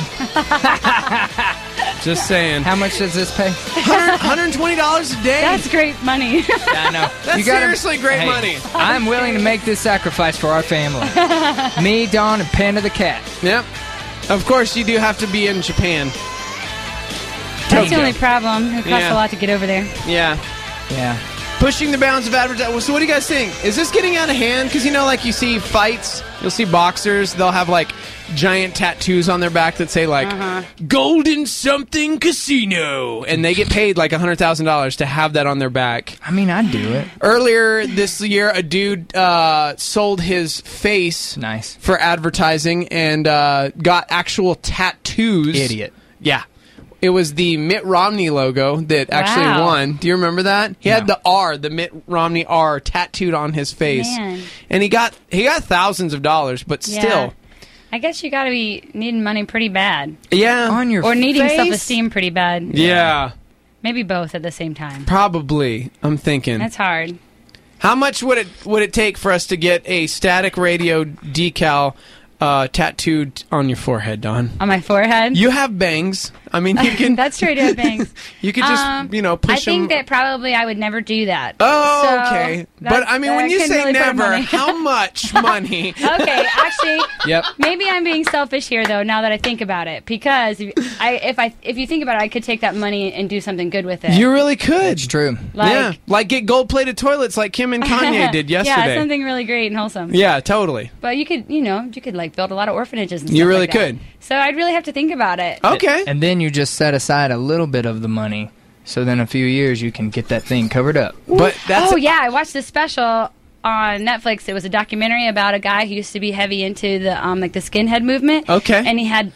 Just saying. How much does this pay? $120 a day. That's great money. I know. That's seriously great money. I'm willing to make this sacrifice for our family. Me, Dawn, and Panda the cat. Yep. Of course, you do have to be in Japan. That's the only problem. It costs a lot to get over there. Yeah. Yeah. Pushing the bounds of advertising. So what do you guys think? Is this getting out of hand? Because, like you see fights, you'll see boxers, they'll have, like, giant tattoos on their back that say, like, Golden Something Casino. And they get paid, like, $100,000 to have that on their back. I mean, I'd do it. Earlier this year, a dude sold his face for advertising and got actual tattoos. Idiot. Yeah. It was the Mitt Romney logo that actually won. Do you remember that? He had the R, the Mitt Romney R, tattooed on his face. Man. And he got thousands of dollars, but still. I guess you got to be needing money pretty bad. Yeah. On your Or needing face? self-esteem pretty bad. Yeah. Maybe both at the same time. Probably, I'm thinking. That's hard. How much would it take for us to get a Static Radio decal tattooed on your forehead, Dawn? On my forehead? You have bangs. I mean, you can. That's true, I do have bangs. You could just, push them. I think that probably I would never do that. Oh, So okay. But, I mean, when you say never, how much money? Okay, actually, Yep. maybe I'm being selfish here, though, now that I think about it. Because if you think about it, I could take that money and do something good with it. You really could. It's true. Like get gold-plated toilets like Kim and Kanye did yesterday. Yeah, something really great and wholesome. Yeah, totally. But you could, like build a lot of orphanages and stuff You really like that. could. So I'd really have to think about it. Okay. And then you just set aside a little bit of the money, so then in a few years you can get that thing covered up. But that's yeah, I watched this special on Netflix. It was a documentary about a guy who used to be heavy into the the skinhead movement. Okay. And he had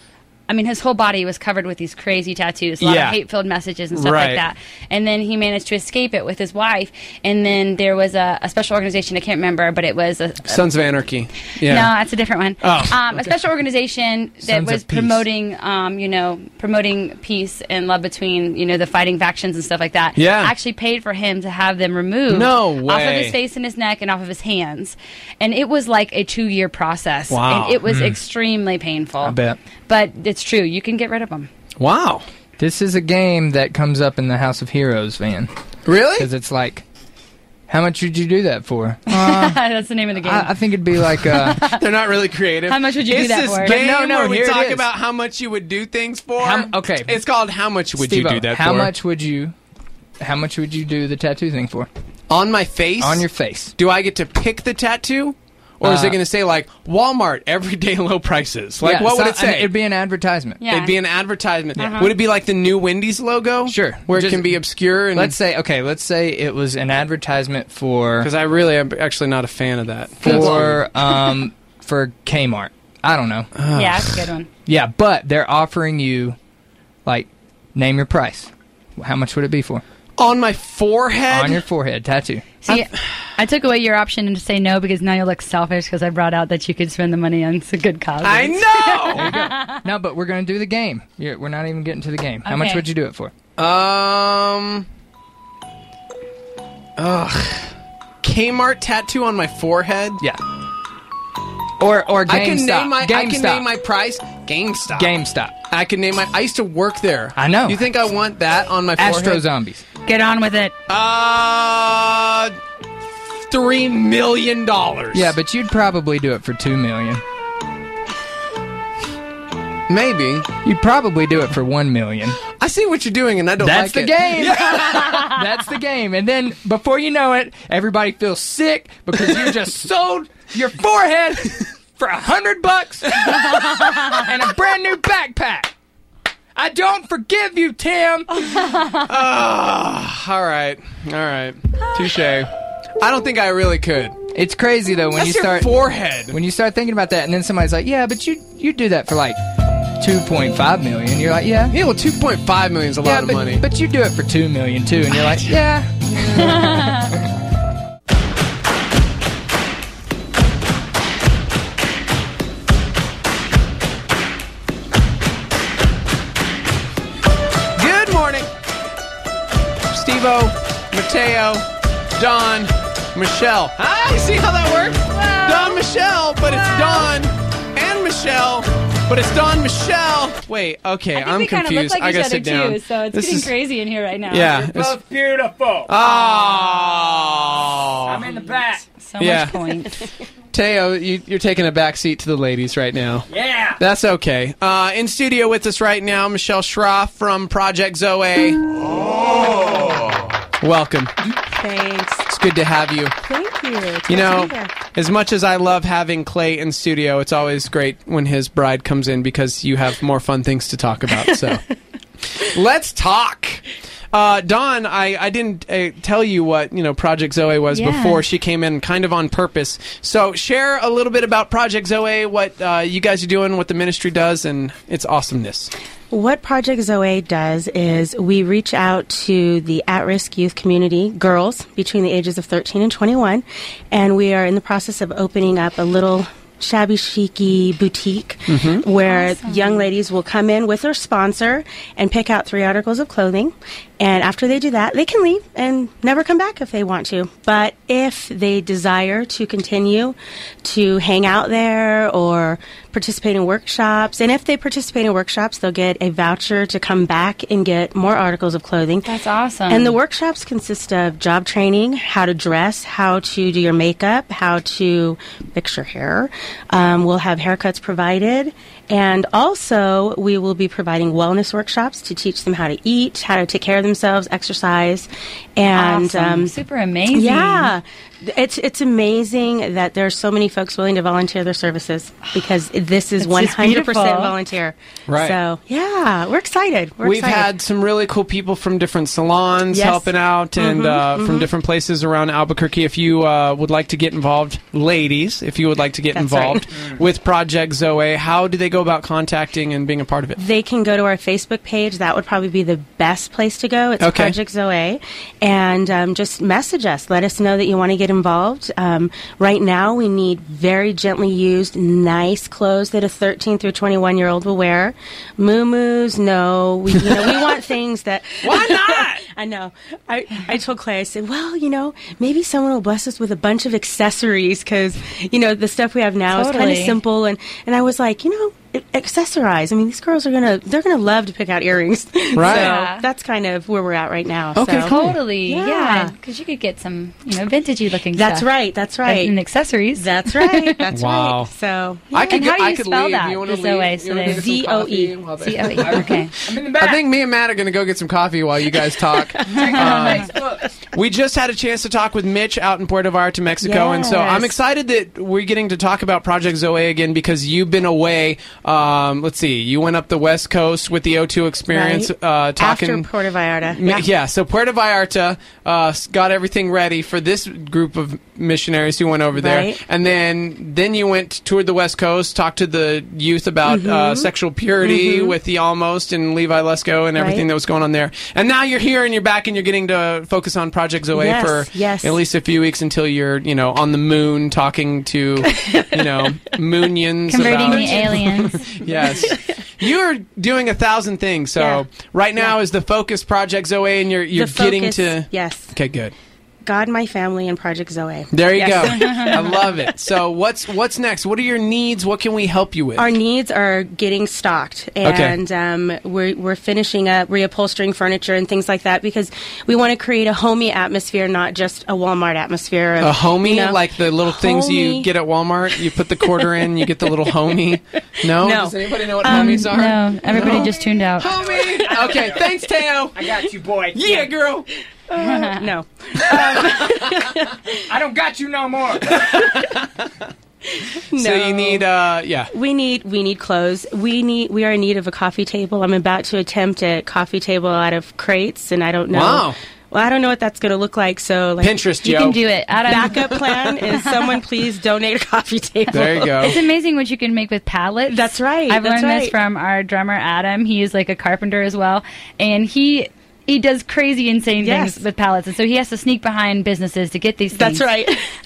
I mean, his whole body was covered with these crazy tattoos, a lot of hate-filled messages and stuff like that. And then he managed to escape it with his wife. And then there was a special organization, I can't remember, but it was Sons of Anarchy. Yeah. No, that's a different one. Oh, a special organization that Sons was of Peace. promoting peace and love between, the fighting factions and stuff like that. Yeah. Actually paid for him to have them removed No off of way. his face and his neck and off of his hands. And it was like a 2-year process. Wow. And it was extremely painful. I bet. But it's true. You can get rid of them. Wow. This is a game that comes up in the House of Heroes, Van. Really? Because it's like, how much would you do that for? That's the name of the game. I think it'd be like... They're not really creative. How much would you do that for? It's this game But no, where we here it talk is. about how much you would do things for. okay. It's called How Much Would Steve-O, You Do That how For? much would you do the tattoo thing for? On my face? On your face. Do I get to pick the tattoo? Or is it going to say, like, Walmart, everyday low prices? Like, Yeah, what would so- it say? It'd be an advertisement. Yeah. It'd be an advertisement. Would it be like the new Wendy's logo? Sure. Where it Just- can be obscure? And Let's say it was an advertisement for Because I really am actually not a fan of that. for Kmart. I don't know. yeah, that's a good one. Yeah, but they're offering you, like, name your price. How much would it be for? On my forehead? On your forehead, tattoo. See, I took away your option to say no because now you look selfish because I brought out that you could spend the money on some good causes. I know! No, but we're going to do the game. We're not even getting to the game. How much Okay. would you do it for? Kmart tattoo on my forehead? Yeah. Or GameStop. I can GameStop. name my price. GameStop. GameStop. I can name I used to work there. I know. You think I want that on my forehead? Astro Zombies. Get on with it. $3 million. Yeah, but you'd probably do it for $2 million. Maybe. You'd probably do it for $1 million. I see what you're doing, and I don't That's like the it. game. That's the game. And then before you know it, everybody feels sick because you just sold your forehead for $100 and a brand new backpack. I don't forgive you, Tim. All right. Touche. I don't think I really could. It's crazy though when That's you your start forehead. when you start thinking about that, and then somebody's like, "Yeah, but you do that for like 2.5 million." You're like, "Yeah, Yeah, well, 2.5 million is a lot of money. but you do it for 2 million too," and you're like, "Yeah." Good morning. Steve-O, Mateo, Don, Michelle. Ah, you see how that works? Don, Michelle, but it's Don and Michelle, but it's Don, Michelle. Wait, okay, I think I'm we kind of confused. look like I each gotta other sit down. too, so it's This getting is- crazy in here right now. Yeah. it's- Beautiful. Oh. I'm in the back. So Yeah. much point. Teo, you're taking a back seat to the ladies right now. Yeah. That's okay. In studio with us right now, Michelle Schroff from Project Zoe. Welcome. Thanks. It's good to have you. Thank you. It's You nice know, to be here. as much as I love having Clay in studio, it's always great when his bride comes in because you have more fun things to talk about. So let's talk. Dawn, I didn't tell you what Project Zoe was Yeah. before she came in, kind of on purpose. So share a little bit about Project Zoe, what you guys are doing, what the ministry does, and its awesomeness. What Project Zoe does is we reach out to the at-risk youth community, girls between the ages of 13 and 21, and we are in the process of opening up a little shabby chic-y boutique where young ladies will come in with their sponsor and pick out 3 articles of clothing. And after they do that, they can leave and never come back if they want to. But if they desire to continue to hang out there or participate in workshops, and if they participate in workshops, they'll get a voucher to come back and get more articles of clothing. That's awesome. And the workshops consist of job training, how to dress, how to do your makeup, how to fix your hair. We'll have haircuts provided. And also, we will be providing wellness workshops to teach them how to eat, how to take care of themselves, exercise. And Awesome. Super amazing. yeah, it's amazing that there are so many folks willing to volunteer their services because this is It's just 100% beautiful. volunteer. Right. So, yeah, we're excited. We've had some really cool people from different salons Yes. helping out and from different places around Albuquerque. If you would like to get involved, ladies, if you would like to get That's involved with Project Zoe, how do they go about contacting and being a part of it? They can go to our Facebook page. That would probably be the best place to go. It's Okay. Project Zoe. And just message us. Let us know that you want to get involved. Right now, we need very gently used, nice clothes that a 13 through 21-year-old will wear. Moo-moos, no. We want things that... Why not? I know. I told Clay, I said, well, maybe someone will bless us with a bunch of accessories because, the stuff we have now is kind of Totally. simple. And I was like, accessorize. I mean, these girls they're gonna love to pick out earrings. Right. So Yeah. that's kind of where we're at right now. Okay, so. cool. Totally, yeah. Because you could get some, vintagey looking That's stuff. right. That's right. And accessories. That's right. That's Wow. right. So I could And how do I you could spell leave. that? You want to The leave? Zoe, You so wanna there's get some coffee Z-O-E. while they- C-O-E. Okay. I'm in the back. I think me and Matt are going to go get some coffee while you guys talk. We just had a chance to talk with Mitch out in Puerto Vallarta, Mexico, and so Yes. I'm excited that we're getting to talk about Project Zoe again because you've been away. Let's see, you went up the West Coast with the O2 experience, Right. talking. After Puerto Vallarta. Yeah, so Puerto Vallarta got everything ready for this group of missionaries who went over there, Right. and then you went toured the West Coast, talked to the youth about sexual purity with the Almost and Levi Lesko and everything Right. that was going on there. And now you're here and you're back and you're getting to focus on Project Zoe Yes, for yes. at least a few weeks until you're on the moon talking to moonians Converting about the aliens. Yes. You're doing 1,000 things. So Yeah. right now is the focus Project Zoe, and you're The getting focus- to. Yes. Okay, good. God, my family, and Project Zoe. There you Yes. go. I love it. So what's next? What are your needs? What can we help you with? Our needs are getting stocked, and we're finishing up reupholstering furniture and things like that because we want to create a homey atmosphere, not just a Walmart atmosphere. A homie, you know, like the little things you homey. get at Walmart. You put the quarter in, you get the little homie. No? No. Does anybody know what homies are? No, everybody just tuned out. Homie. Okay, thanks, Teo. I got you, boy. Yeah, girl. No. I don't got you no more. So you need, We need clothes. We are in need of a coffee table. I'm about to attempt a coffee table out of crates, and I don't know. Wow. Well, I don't know what that's going to look like. So, Pinterest, You Joe. can do it. Adam, backup plan is someone please donate a coffee table. There you go. It's amazing what you can make with pallets. That's right, I've that's learned this right. from our drummer Adam. He is like a carpenter as well, and he does crazy, insane Yes. things with pallets, and so he has to sneak behind businesses to get these things. That's right.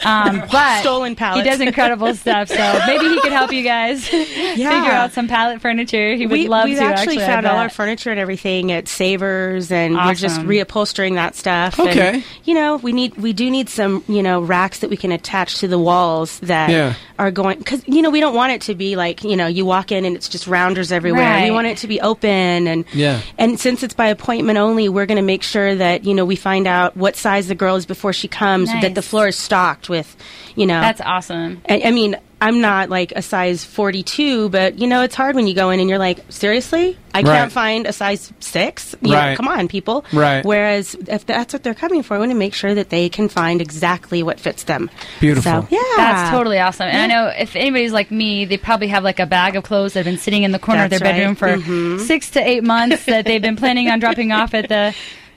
But Stolen pallets. He does incredible stuff. So maybe he could help you guys figure out some pallet furniture. He would love we've to. actually I found all our bet. furniture and everything at Savers, and we're just Awesome. reupholstering that stuff. Okay. And, we do need some, racks that we can attach to the walls that are going, because, we don't want it to be like, you walk in and it's just rounders everywhere. Right. We want it to be open, Yeah. and since it's by appointment only, we're going to make sure that, we find out what size the girl is before she comes, Nice. that the floor is stocked with, That's awesome. I mean, I'm not like a size 42, but it's hard when you go in and you're like, seriously? I Right. can't find a size 6? You know, Right. come on, people. Right. Whereas if that's what they're coming for, I want to make sure that they can find exactly what fits them. Beautiful. So, yeah. That's totally awesome. And I know if anybody's like me, they probably have like a bag of clothes that have been sitting in the corner That's of their bedroom right. for 6 to 8 months that they've been planning on dropping off at the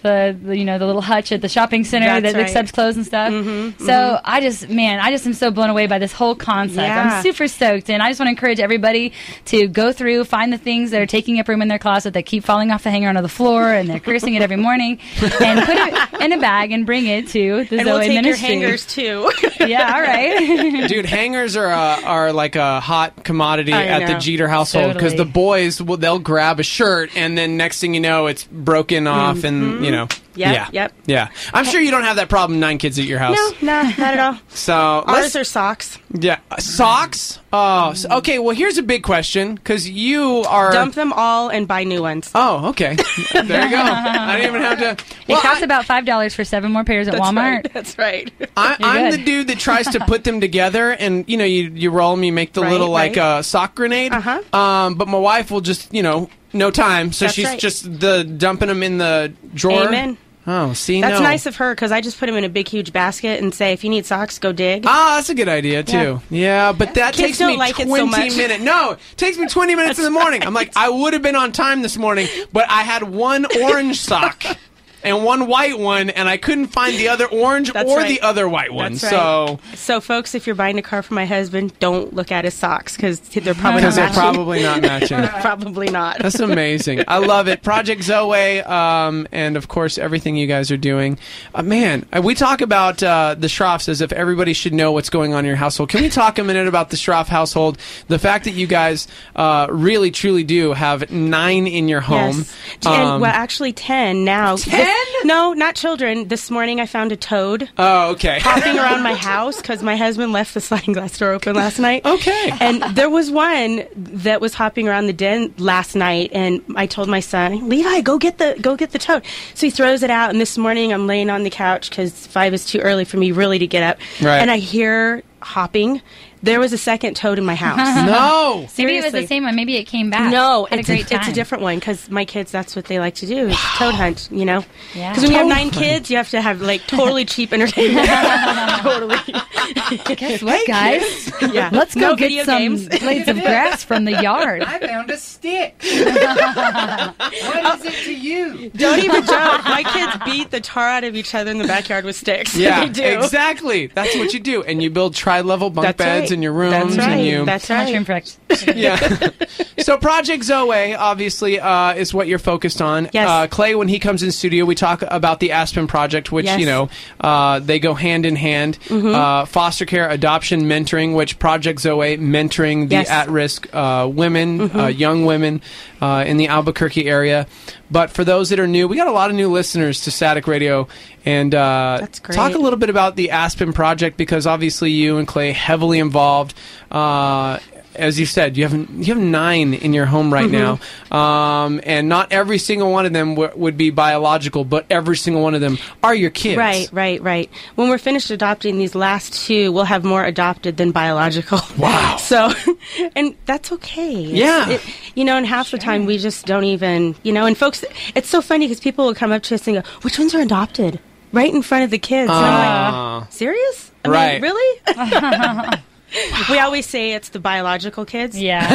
little hutch at the shopping center That's that right. accepts clothes and stuff. So I just am so blown away by this whole concept. Yeah. I'm super stoked, and I just want to encourage everybody to go through, find the things that are taking up room in their closet that keep falling off the hanger onto the floor, and they're cursing it every morning, and put it in a bag and bring it to the And Zoe we'll take Ministry. your hangers too. Yeah, all right. Dude, hangers are like a hot commodity I at the know. Jeter household because Totally. the boys they'll grab a shirt and then next thing you know it's broken off and Yep. yeah. I'm sure you don't have that problem. 9 kids at your house. No, not at all. So Ours are socks. socks. Oh, okay. Well, here's a big question because you are Dump them all and buy new ones. Oh, okay. There you go. I didn't even have to. It costs about $5 for 7 more pairs at Walmart. That's right. I'm good. the dude that tries to put them together, and you roll them, you make the Right, little right. like sock grenade. But my wife will just no time, so That's she's right. just the dumping them in the drawer. Amen. Oh, see, That's no. nice of her because I just put them in a big, huge basket and say, if you need socks, go dig. Ah, that's a good idea, too. Yeah, but that Kids takes don't me like it 20 so much. minutes. No, it takes me 20 minutes in the morning. I'm like, I would have been on time this morning, but I had one orange sock and one white one, and I couldn't find the other orange That's or right. the other white one. That's So, So, folks, if you're buying a car for my husband, don't look at his socks because they're probably not because they're matching. probably not matching. Probably not. That's amazing. I love it. Project Zoe, and of course, everything you guys are doing. Man, we talk about the Schroffs as if everybody should know what's going on in your household. Can we talk a minute about the Schroff household? The fact that you guys really, truly do have 9 in your home. Yes. And, well, actually 10 now. 10? No, not children. This morning I found a toad Oh, okay. hopping around my house because my husband left the sliding glass door open last night. Okay. And there was one that was hopping around the den last night, and I told my son, Levi, go get the toad. So he throws it out, and this morning I'm laying on the couch because 5 is too early for me really to get up. Right. And I hear hopping. There was a second toad in my house. No. Maybe it was Seriously. the same one. Maybe it came back. No, Had a great time. it's a different one because my kids, that's what they like to do, is toad hunt, you know? Yeah. Because when you have Toad 9 hunt. kids, you have to have, like, totally cheap entertainment. Totally. Guess what, guys? Yeah. Let's go No get video some games. blades of grass from the yard. I found a stick. What is it to you? Don't even joke. My kids beat the tar out of each other in the backyard with sticks. Yeah, They do. exactly. That's what you do. And you build tri-level bunk That's beds right. in your rooms. That's right. And you, That's Mushroom right. pricks. Yeah. So Project Zoe, obviously, is what you're focused on. Yes. Clay, when he comes in studio, we talk about the Aspen Project, which, Yes. you know, they go hand in hand. Foster care, adoption, mentoring, which Project Zoe, mentoring the Yes. at-risk women, young women in the Albuquerque area. But for those that are new, we got a lot of new listeners to Static Radio. And That's great. talk a little bit about the Aspen Project, because obviously you and Clay heavily involved. As you said, you have 9 in your home right now, and not every single one of them would be biological, but every single one of them are your kids. Right. When we're finished adopting these last 2, we'll have more adopted than biological. Wow. So, and that's okay. Yeah. And half the time we just don't even, and folks, it's so funny because people will come up to us and go, which ones are adopted? Right in front of the kids. And I'm like, serious? I Right. mean, really? We always say it's the biological kids. Yeah.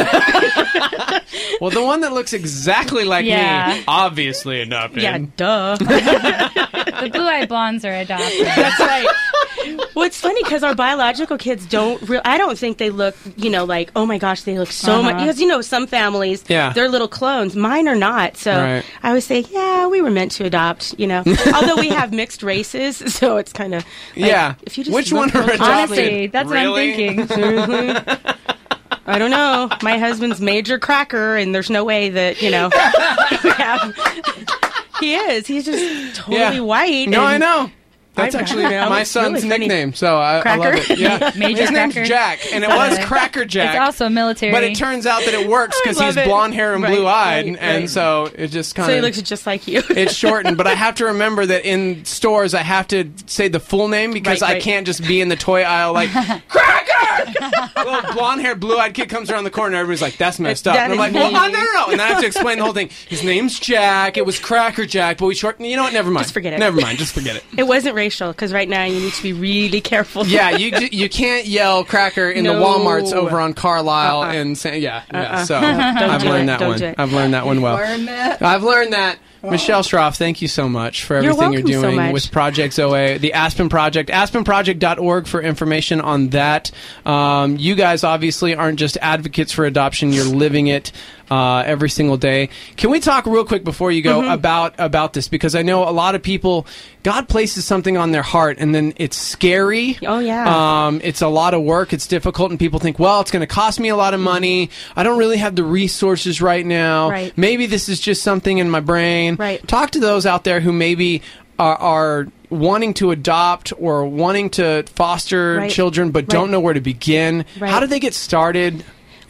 Well, the one that looks exactly like Yeah. me, obviously adopted. Yeah, duh. The blue-eyed blondes are adopted. That's right. Well, it's funny because our biological kids I don't think they look, like, oh my gosh, they look so much. Because, some families, Yeah. they're little clones. Mine are not. So Right. I always say, yeah, we were meant to adopt, Although we have mixed races, so it's kind of, Yeah. If you just Which look one are real adopted? Honestly, that's Really? what I'm thinking. Seriously? I don't know. My husband's Major Cracker, and there's no way that, we have... He is. He's just totally white. No, and I know. That's I- actually I know, my it's son's really funny. nickname, so I love Cracker? it. Yeah, Major his name's Cracker? Jack, and it was Cracker Jack. It's also military. But it turns out that it works because I he's love it. blonde hair and Right, blue-eyed, right, and right. so it just kind So he of... looks just like you. It's shortened, but I have to remember that in stores I have to say the full name because Right, I right. can't just be in the toy aisle like, Cracker! Little blonde-haired, blue-eyed kid comes around the corner, everybody's like, that's messed up. That And I'm like, is well, me. no. And then I have to explain the whole thing. His name's Jack, it was Cracker Jack, but we shortened... You know what, never mind. Just forget it. Never mind, just forget it. It wasn't racial because right now you need to be really careful. Yeah, you can't yell Cracker in the No. Walmarts over on Carlisle and say, yeah. So I've do learned it. that Don't one. do it. I've learned that one well. Learn that? I've learned that. Michelle Schroff, thank you so much for You're everything you're welcome so doing much. with Project Zoe, the Aspen Project, aspenproject.org for information on that. You guys obviously aren't just advocates for adoption, you're living it every single day. Can we talk real quick before you go about this? Because I know a lot of people, God places something on their heart and then it's scary. Oh, yeah. It's a lot of work. It's difficult, and people think, well, it's going to cost me a lot of money. I don't really have the resources right now. Right. Maybe this is just something in my brain. Right. Talk to those out there who maybe are wanting to adopt or wanting to foster Right. children but don't Right. know where to begin. Right. How do they get started?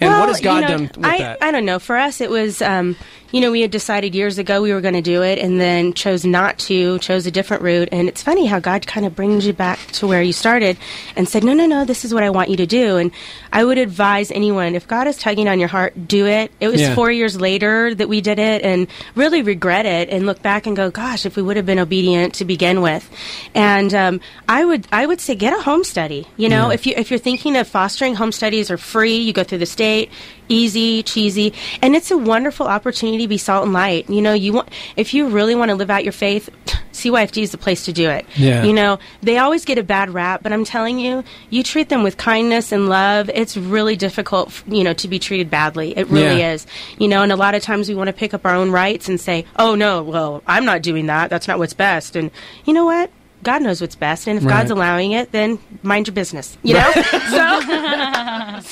And what has God done with that? I don't know. For us, it was, we had decided years ago we were going to do it and then chose not to, chose a different route. And it's funny how God kind of brings you back to where you started and said, no, this is what I want you to do. And I would advise anyone, if God is tugging on your heart, do it. It was 4 years later that we did it and really regret it and look back and go, gosh, if we would have been obedient to begin with. And I would say get a home study. If you're thinking of fostering, home studies are free. You go through the state, easy, cheesy, and it's a wonderful opportunity to be salt and light. If you really want to live out your faith, CYFD is the place to do it. Yeah. They always get a bad rap, but I'm telling you, you treat them with kindness and love. It's really difficult, to be treated badly. It really is. And a lot of times we want to pick up our own rights and say, oh, no, well, I'm not doing that. That's not what's best. And you know what? God knows what's best, and if God's allowing it, then mind your business. So, and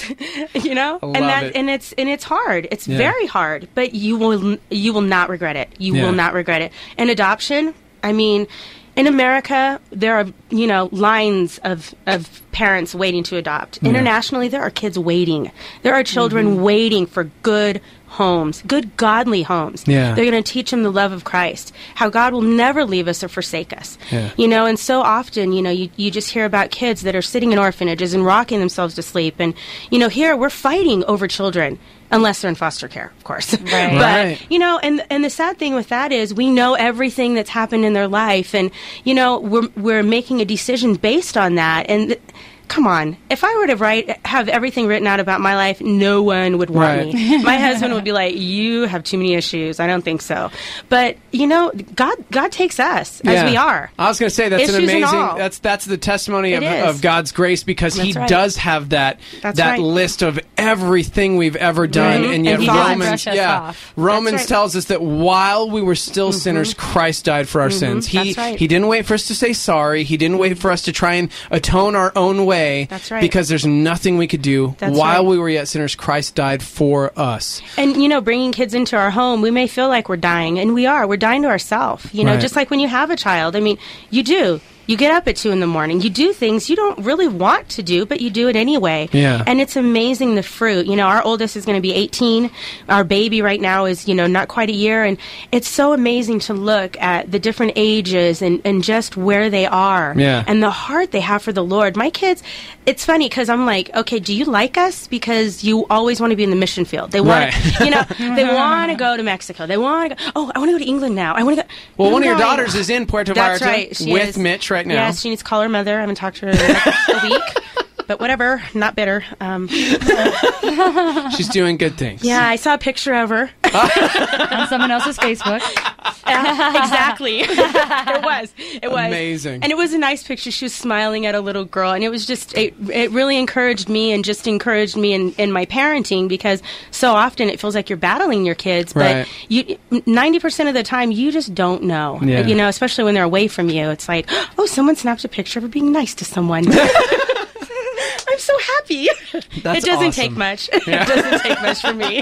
it's hard. It's very hard, but you will not regret it. You will not regret it. And adoption, I mean, in America, there are lines of parents waiting to adopt. Internationally, there are kids waiting. There are children waiting for good homes, good godly homes. Yeah. They're going to teach them the love of Christ, how God will never leave us or forsake us. Yeah. And so often, you just hear about kids that are sitting in orphanages and rocking themselves to sleep. And, here we're fighting over children. Unless they're in foster care, of course. Right. But, and the sad thing with that is we know everything that's happened in their life. And, we're making a decision based on that. And come on. If I were to have everything written out about my life, no one would want me. My husband would be like, you have too many issues. I don't think so. But, God takes us as we are. I was going to say, that's issues an amazing, and all. that's the testimony of God's grace, because That's he right. does have that right. list of everything we've ever done. And yet And he doesn't Romans, brush us off. Romans That's right. tells us that while we were still sinners, Christ died for our sins. That's right. He didn't wait for us to say sorry. He didn't wait for us to try and atone our own way. That's right. Because there's nothing we could do. That's while right. we were yet sinners, Christ died for us. And, bringing kids into our home, we may feel like we're dying, and we are. We're dying to ourselves. Right. Just like when you have a child. I mean, you do. You get up at 2 a.m. You do things you don't really want to do, but you do it anyway. Yeah. And it's amazing, the fruit. Our oldest is going to be 18. Our baby right now is, not quite a year. And it's so amazing to look at the different ages and just where they are. Yeah. And the heart they have for the Lord. My kids, it's funny because I'm like, okay, do you like us? Because you always want to be in the mission field. They want, they want to go to Mexico. They want to go, I want to go to England now. I want to go. Well, one of your No. daughters is in Puerto That's Vallarta right. She with is. Mitch right now. Yes, she needs to call her mother. I haven't talked to her in a week. But whatever, not bitter. She's doing good things. Yeah, I saw a picture of her. On someone else's Facebook. Exactly. It was. Amazing. And it was a nice picture. She was smiling at a little girl. And it was just, it really encouraged me and just encouraged me in my parenting, because so often it feels like you're battling your kids. But 90% of the time, you just don't know. Yeah. Especially when they're away from you. It's like, oh, someone snapped a picture of her being nice to someone. I'm so happy. That's it doesn't awesome. take much. It doesn't take much for me.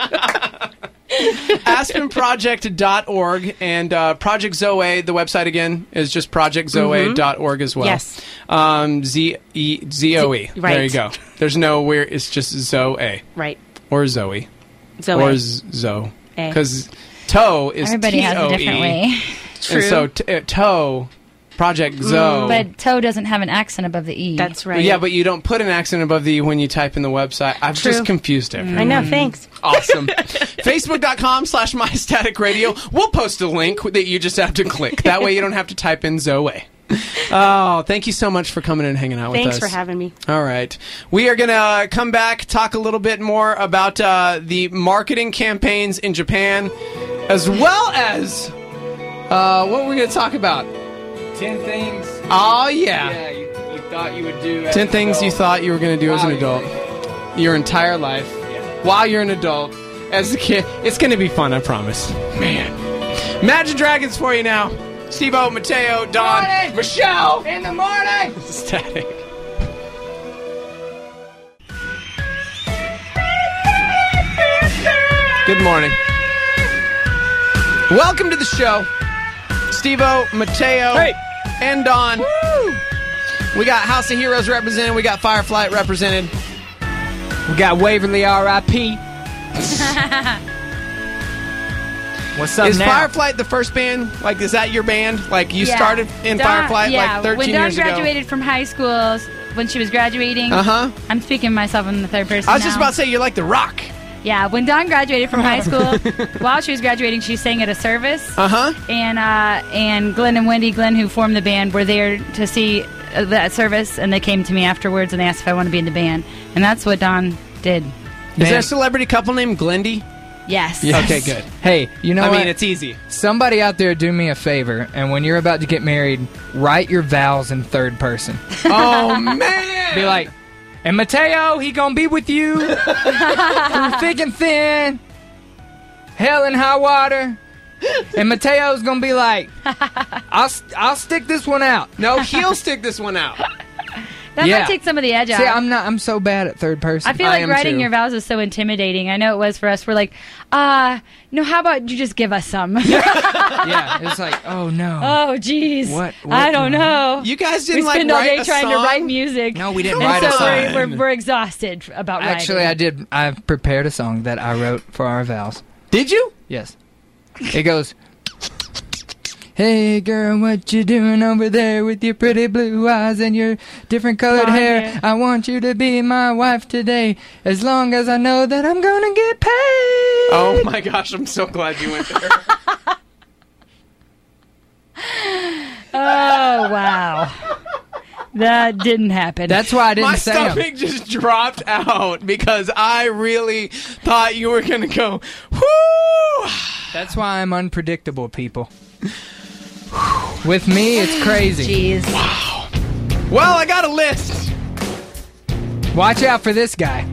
AspenProject.org and Project Zoe, the website again is just projectzoe.org as well. Yes. Z-E-Z-O-E. Right. There you go. There's no weird, it's just Zoe. Right. Or Zoe. Zoe. Or Zoe. Because toe is Everybody has a T-O-E. different way. True. And so toe, Project Zoe. But toe doesn't have an accent above the E. That's right. Yeah, but you don't put an accent above the E when you type in the website. I've True. just confused everyone. I know, thanks. Awesome. Facebook.com/MyStaticRadio. We'll post a link that you just have to click. That way you don't have to type in Zoe. Oh, thank you so much for coming and hanging out with us. Thanks for having me. All right. We are going to come back, talk a little bit more about the marketing campaigns in Japan, as well as what we're going to talk about. 10 things. Oh, yeah. Yeah, you thought you would do. As 10 an things you adult. thought you were going to do as an While you were adult. Your entire life. While you're an adult. As a kid. It's going to be fun, I promise. Man. Imagine Dragons for you now. Steve-O, Mateo, Don, Morning. Michelle. In the morning. Static. Good morning. Welcome to the show. Steve-O, Mateo, and Don. Woo! We got House of Heroes represented. We got Fireflight represented. We got Waverly R.I.P. What's up Is now? Fireflight the first band? Like, is that your band? Like, you started in Fireflight like 13 years ago? When Dawn graduated from high school, when she was graduating. I'm speaking of myself in the third person I was now. just about to say, you're like The Rock. Yeah, when Dawn graduated from high school, while she was graduating, she sang at a service. And Glenn and Wendy, Glenn, who formed the band, were there to see that service, and they came to me afterwards and they asked if I wanted to be in the band. And that's what Dawn did. Is there a celebrity couple named Glendy? Yes. Okay, good. Hey, you know what? I mean, it's easy. Somebody out there do me a favor, and when you're about to get married, write your vows in third person. Oh, man! Be like, and Mateo, he gonna be with you through thick and thin, hell and high water. And Mateo's gonna be like, I'll stick this one out. No, he'll stick this one out. That might take some of the edge out. See, I'm so bad at third person. I feel like writing your vows is so intimidating. I know it was for us. We're like, no, how about you just give us some? Yeah, it's like, oh no. Oh, geez. What I don't know. You guys didn't we spend all day write a trying song? to write music. No, we didn't and write a so song. We're exhausted about writing. Actually, I did. I prepared a song that I wrote for our vows. Did you? Yes. It goes, hey girl, what you doing over there with your pretty blue eyes and your different colored Blonde hair? hair. I want you to be my wife today, as long as I know that I'm gonna get paid. Oh my gosh, I'm so glad you went there. Oh, wow. That didn't happen. That's why I didn't My say 'em. stomach just dropped out because I really thought you were going to go, whoo! That's why I'm unpredictable, people. With me, it's crazy. Jeez. Wow. Well, I got a list. Watch out for this guy.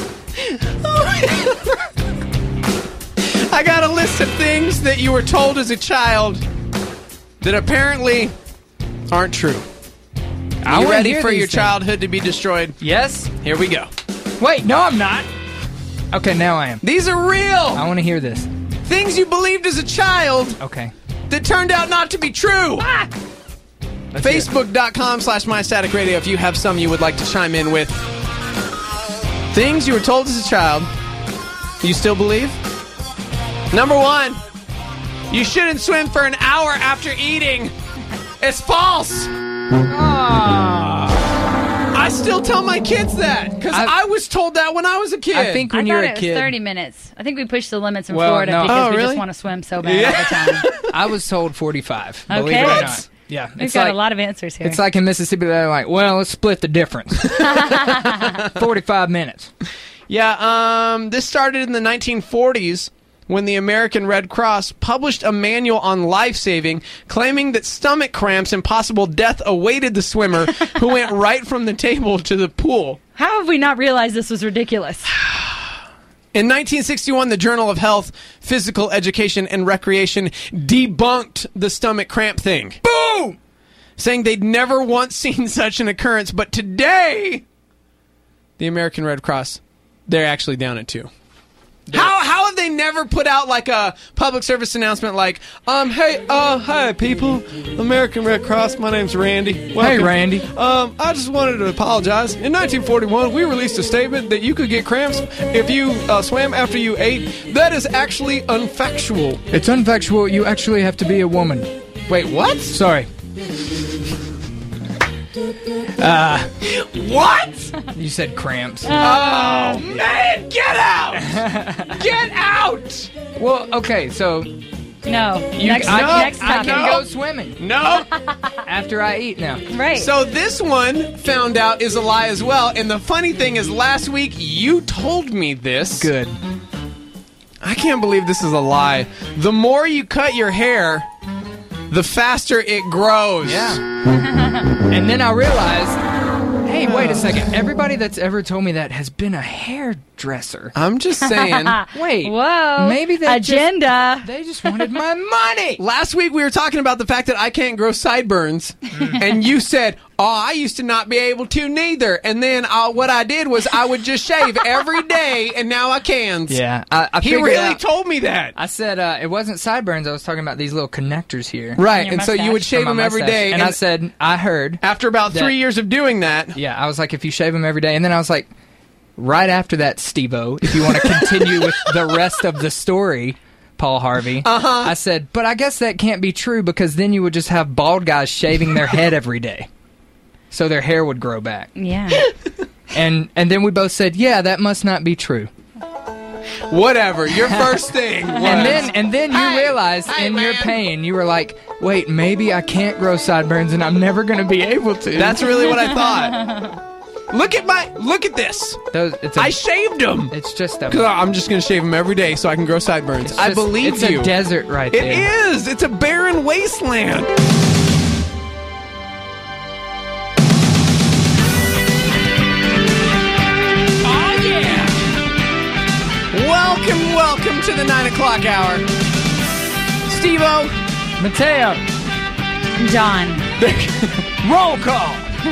I got a list of things that you were told as a child that apparently aren't true. Are you wanna ready hear for these your things. childhood to be destroyed? Yes? Here we go. Wait, no, I'm not. Okay, now I am. These are real. I want to hear this. Things you believed as a child Okay. that turned out not to be true. Let's hear it. Facebook.com/MyStaticRadio if you have some you would like to chime in with. Things you were told as a child you still believe? Number 1, you shouldn't swim for an hour after eating. It's false. I still tell my kids that because I was told that when I was a kid. I think when I you're thought a it was kid, 30 minutes. I think we pushed the limits in Well, Florida no. because Oh, we really? just want to swim so bad all the time. I was told 45. Believe Okay. it or What? not. Yeah, We've got a lot of answers here. It's like in Mississippi, they're like, well, let's split the difference. 45 minutes. Yeah, this started in the 1940s when the American Red Cross published a manual on life-saving, claiming that stomach cramps and possible death awaited the swimmer who went right from the table to the pool. How have we not realized this was ridiculous? In 1961, the Journal of Health, Physical Education, and Recreation debunked the stomach cramp thing. Boom! Saying they'd never once seen such an occurrence, but today, the American Red Cross, they're actually down at 2. How have they never put out like a public service announcement like, hi people, American Red Cross, my name's Randy. Welcome. Hey, Randy. I just wanted to apologize. In 1941, we released a statement that you could get cramps if you swam after you ate. That is actually unfactual. It's unfactual. You actually have to be a woman. Wait, what? Sorry. What? You said cramps. Oh, man, get out! Get out! Well, okay, so No. Next I topic. can go swimming No. after I eat now. Right. So this one found out is a lie as well. And the funny thing is, last week you told me this. Good. I can't believe this is a lie. The more you cut your hair, the faster it grows. Yeah. And then I realized, hey, wait a second. Everybody that's ever told me that has been a hairdresser. I'm just saying. Wait. Whoa. Maybe they agenda. They just wanted my money. Last week we were talking about the fact that I can't grow sideburns. And you said, oh, I used to not be able to neither. And then what I did was I would just shave every day, and now I can. Yeah. I He figured really out- told me that. I said it wasn't sideburns. I was talking about these little connectors here. Right, your and so you would mustache. shave on my them every mustache. day. And I said, I heard. after about that- 3 years of doing that, Yeah, I was like, if you shave them every day. And then I was like, right after that, Steve-O, if you want to continue with the rest of the story, Paul Harvey, I said, but I guess that can't be true because then you would just have bald guys shaving their head every day. So their hair would grow back. Yeah. And then we both said, yeah, that must not be true. Whatever. Your first thing was... And then you realized your pain, you were like, wait, maybe I can't grow sideburns and I'm never going to be able to. That's really what I thought. Look at this. I shaved them. It's just I'm just going to shave them every day so I can grow sideburns. I believe it's you. It's a desert right there. It is. It's a barren wasteland. Welcome to the 9 o'clock hour. Steve-O. Mateo. John. Roll call.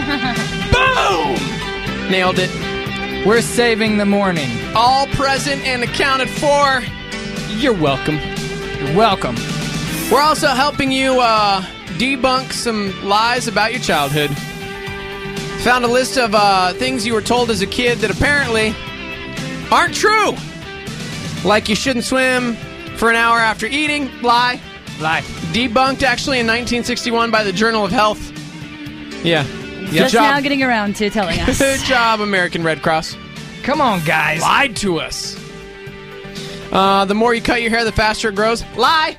Boom! Nailed it. We're saving the morning. All present and accounted for. You're welcome. You're welcome. We're also helping you debunk some lies about your childhood. Found a list of things you were told as a kid that apparently aren't true. Like you shouldn't swim for an hour after eating. Lie. Debunked actually in 1961 by the Journal of Health. Yeah. Just now getting around to telling us. Good job, American Red Cross. Come on, guys. Lied to us. The more you cut your hair, the faster it grows. Lie.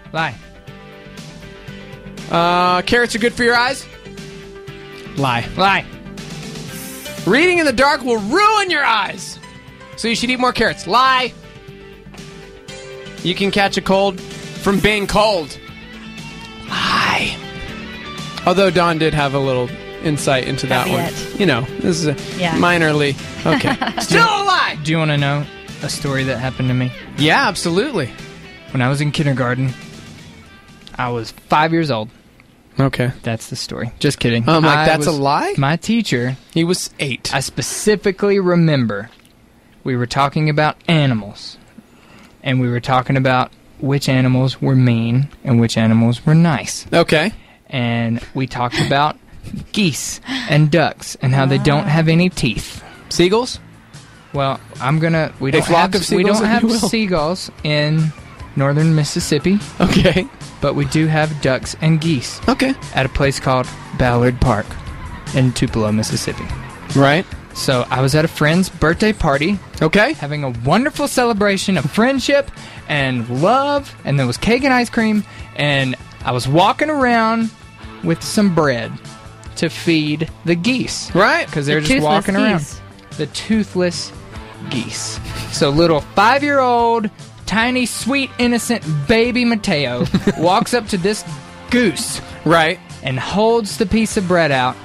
Carrots are good for your eyes. Lie. Reading in the dark will ruin your eyes. So you should eat more carrots. Lie. You can catch a cold from being cold. Lie. Although Dawn did have a little insight into that one. You know, this is a minorly. Okay. Still a lie! Do you want to know a story that happened to me? Yeah, absolutely. When I was in kindergarten, I was 5 years old. Okay. That's the story. Just kidding. That's a lie? My teacher... He was 8. I specifically remember we were talking about animals. And we were talking about which animals were mean and which animals were nice. Okay. And we talked about geese and ducks and how they don't have any teeth. Seagulls? Well, we don't have seagulls in northern Mississippi. Okay. But we do have ducks and geese. Okay. At a place called Ballard Park in Tupelo, Mississippi. Right. So I was at a friend's birthday party. Okay. Having a wonderful celebration of friendship and love. And there was cake and ice cream. And I was walking around with some bread to feed the geese. Right. Because they're just walking around. The toothless geese. So little 5-year-old, tiny, sweet, innocent baby Mateo walks up to this goose. Right. And holds the piece of bread out,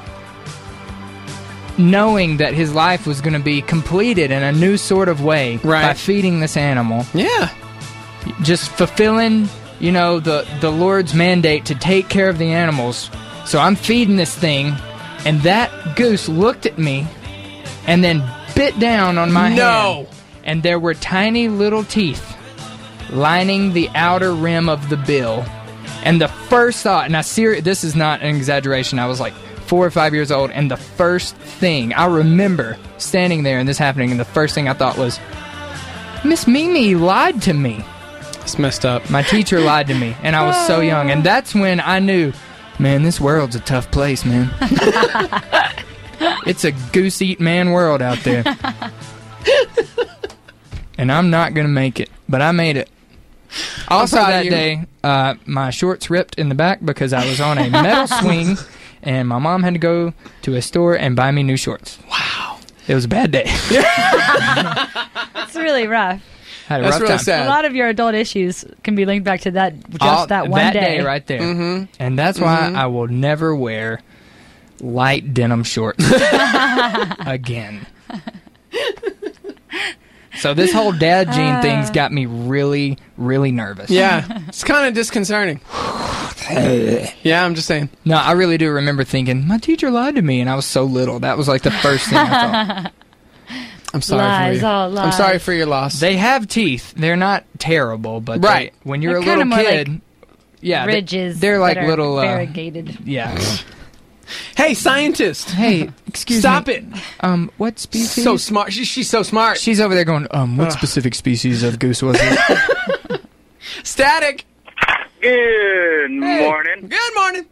knowing that his life was going to be completed in a new sort of way by feeding this animal. Yeah. Just fulfilling, the Lord's mandate to take care of the animals. So I'm feeding this thing, and that goose looked at me and then bit down on my hand. And there were tiny little teeth lining the outer rim of the bill. And the first thought, and this is not an exaggeration, I was like 4 or 5 years old, and the first thing I remember standing there and this happening, and the first thing I thought was, Miss Mimi lied to me. It's messed up. My teacher lied to me, and I was so young, and that's when I knew, man, this world's a tough place, man. It's a goose-eat-man world out there. And I'm not going to make it, but I made it. Also that day, my shorts ripped in the back because I was on a metal swing, and my mom had to go to a store and buy me new shorts. Wow. It was a bad day. It's really rough. Had a rough really time. sad. A lot of your adult issues can be linked back to that one day. Right there. Mm-hmm. And that's why I will never wear light denim shorts again. So this whole dad gene thing's got me really, really nervous. Yeah, it's kind of disconcerting. Yeah, I'm just saying. No, I really do remember thinking, my teacher lied to me, and I was so little. That was like the first thing I thought. I'm sorry for you. I'm sorry for your loss. They have teeth. They're not terrible, but when you're they're a little kid, like ridges. they're like that are little variegated. Yeah. Hey, scientist. Hey, excuse Stop me. it. What species? So smart. She's so smart. She's over there going, what specific species of goose was it? Static. Good morning. Good morning.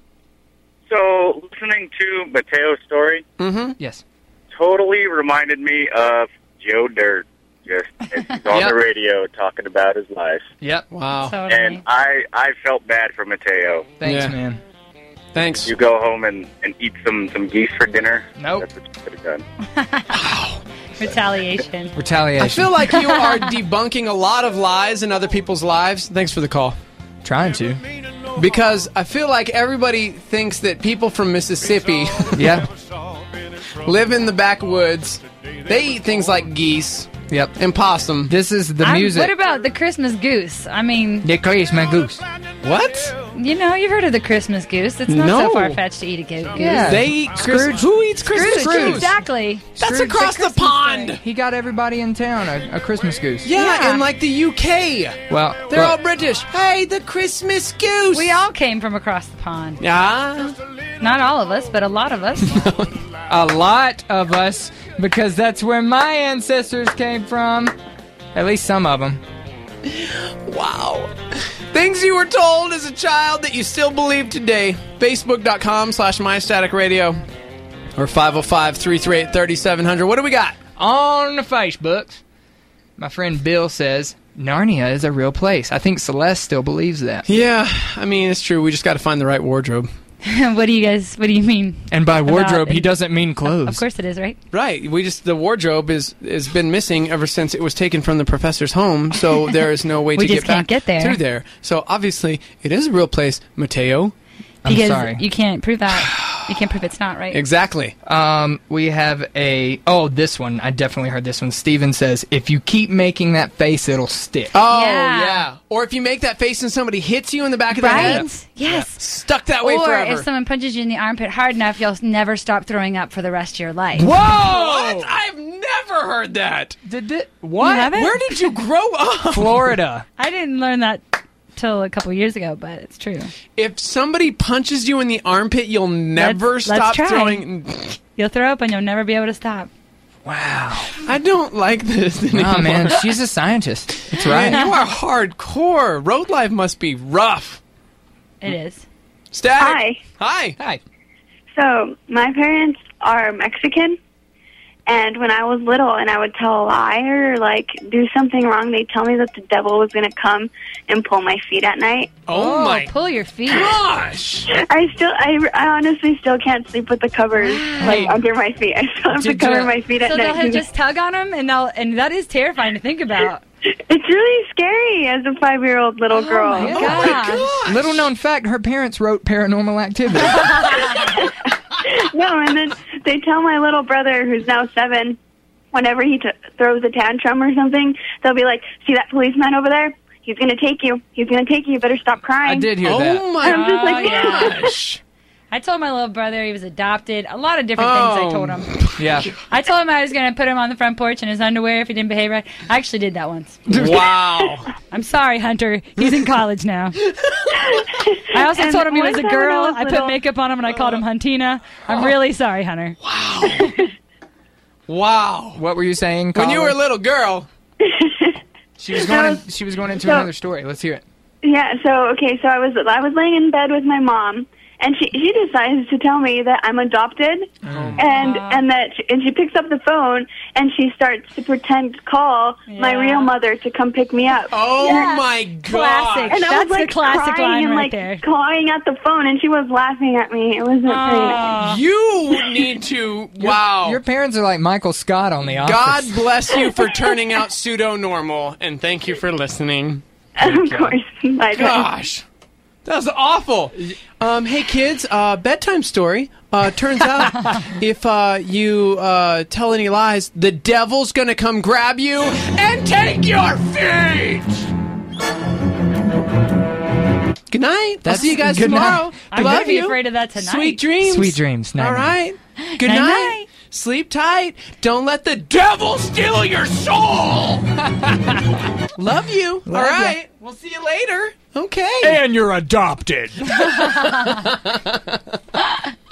So, listening to Mateo's story Yes. totally reminded me of Joe Dirt. Just as he's on the radio talking about his life. Yep. Wow. Totally. And I felt bad for Mateo. Thanks, Yeah. man. Thanks. You go home and eat some geese for dinner. Nope. That's what you could have done. Retaliation. Retaliation. I feel like you are debunking a lot of lies in other people's lives. Thanks for the call. Trying to. Because I feel like everybody thinks that people from Mississippi Yeah. live in the backwoods. They eat things like geese Yep. and possum. This is the music. What about the Christmas goose? I mean, The Christmas goose. What? you've heard of the Christmas goose. It's not No. so far-fetched to eat a goose. Yeah. They eat Scrooge. Who eats Christmas goose? Exactly. That's Scrooge across the Christmas pond. thing. He got everybody in town a Christmas goose. Yeah, in like the UK. Well, They're well, all British. Hey, the Christmas goose. We all came from across the pond. Yeah. Not all of us, but a lot of us. a lot of us, because that's where my ancestors came from. At least some of them. Wow. Things you were told as a child that you still believe today. Facebook.com/MyStaticRadio or 505-338-3700. What do we got? On the Facebook, my friend Bill says, Narnia is a real place. I think Celeste still believes that. Yeah, I mean, it's true. We just got to find the right wardrobe. What do you mean? And by wardrobe, About- he doesn't mean clothes. Of course it is, right? Right. The wardrobe has been missing ever since it was taken from the professor's home, so there is no way We to just get back can't get there. through there. So obviously, it is a real place, Mateo. I'm Because sorry. you can't prove that. You can't prove it's not, right? Exactly. We have this one. I definitely heard this one. Steven says, if you keep making that face, it'll stick. Oh, Yeah. yeah. Or if you make that face and somebody hits you in the back of the head. Right? Yes. Stuck that way Or forever. if someone punches you in the armpit hard enough, you'll never stop throwing up for the rest of your life. Whoa! What? I've never heard that. What? You haven't? Where did you grow up? Florida. I didn't learn that till a couple years ago, but it's true. If somebody punches you in the armpit, you'll never Let's stop try. throwing. You'll throw up and you'll never be able to stop. Wow. I don't like this anymore. Oh, man, she's a scientist. That's right. Man, you are hardcore. Road life must be rough. It is. Static. Hi. Hi. So, my parents are Mexican, and when I was little and I would tell a lie or, do something wrong, they'd tell me that the devil was going to come and pull my feet at night. Oh, my Pull your feet. gosh. I honestly still can't sleep with the covers, under my feet. I still have to cover my feet at So night. they'll just tug on them, and that is terrifying to think about. It's really scary as a 5-year-old little girl. my Oh, God. my gosh. Little known fact, her parents wrote Paranormal Activity. No, and then they tell my little brother, who's now 7, whenever he throws a tantrum or something, they'll be like, see that policeman over there? He's going to take you. He's going to take you. You better stop crying. I did hear that. Oh, my I'm just like, gosh. I told my little brother he was adopted. A lot of different things I told him. Yeah. I told him I was going to put him on the front porch in his underwear if he didn't behave right. I actually did that once. Wow. I'm sorry, Hunter. He's in college now. I also And told him he one was a time when girl. I was I put little- makeup on him and I called him Huntina. I'm really sorry, Hunter. Wow. What were you saying, When you caller? were a little girl. She was going into another story. Let's hear it. Yeah, so I was laying in bed with my mom, and she decides to tell me that I'm adopted, and she picks up the phone and she starts to pretend to call my real mother to come pick me up. Oh, Yeah. my God. Classic. And I That's was the classic crying line and right there. clawing at the phone, and she was laughing at me. It wasn't very nice. You need to. Wow. Your parents are like Michael Scott on The Office. God bless you for turning out pseudo-normal, and thank you for listening. Of course. Bye, guys. Gosh. That was awful. Hey, kids, bedtime story. Turns out if you tell any lies, the devil's going to come grab you and take your feet. Good night. I'll see you guys good tomorrow. night. I'm Love going to be you. afraid of that tonight. Sweet dreams. Sweet dreams. Night, All night. right. Good Night, night. night. Sleep tight. Don't let the devil steal your soul. Love you. All right. We'll see you later. Okay. And you're adopted.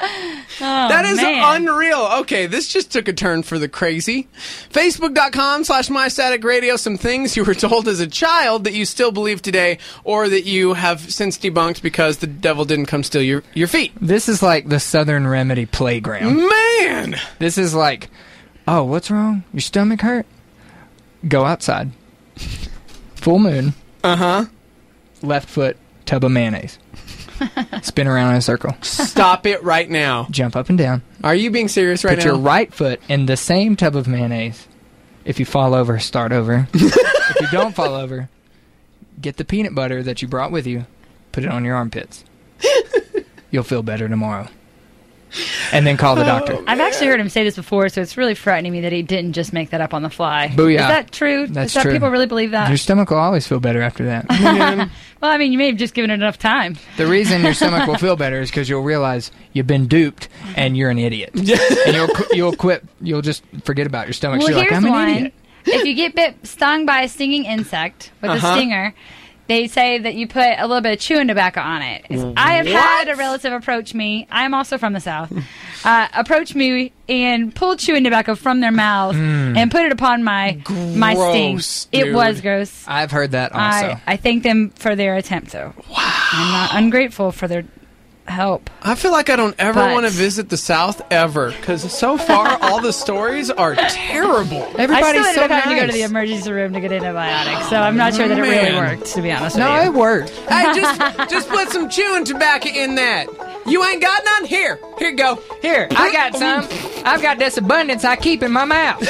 That is man. unreal. Okay, this just took a turn for the crazy. Facebook.com/MyStaticRadio. Some things you were told as a child that you still believe today, or that you have since debunked because the devil didn't come steal your feet. This is like the Southern Remedy playground. Man! This is like, oh, what's wrong? Your stomach hurt? Go outside. Full moon. Uh-huh. Left foot, tub of mayonnaise. Spin around in a circle. Stop it right now. Jump up and down. Are you being serious right Put now? your right foot in the same tub of mayonnaise. If you fall over, start over. If you don't fall over, get the peanut butter that you brought with you, put it on your armpits. You'll feel better tomorrow. And then call the doctor. I've actually heard him say this before, so it's really frightening me that he didn't just make that up on the fly. Booyah. Is that true? That's Is that true. people really believe that? Your stomach will always feel better after that. Well, I mean, you may have just given it enough time. The reason your stomach will feel better is because you'll realize you've been duped and you're an idiot. And you'll quit. You'll just forget about your stomach. Well, So you're here's like, I'm an one. idiot. If you get stung by a stinging insect with a stinger, they say that you put a little bit of chewing tobacco on it. I have had a relative approach me. I am also from the South. Approach me and pull chewing tobacco from their mouth and put it upon my sting. Gross, It dude. was gross. I've heard that also. I thank them for their attempt, though. Wow. I'm not ungrateful for their help. I feel like I don't ever But- want to visit the South ever, because so far all the stories are terrible. I Everybody's still so ended up having to go to nice. the emergency room to get antibiotics, so I'm not sure that it really Man. worked, to be honest No, with you. it worked. Hey, just put some chewing tobacco in that. You ain't got none? Here you go. Here, I got some. I've got this abundance I keep in my mouth.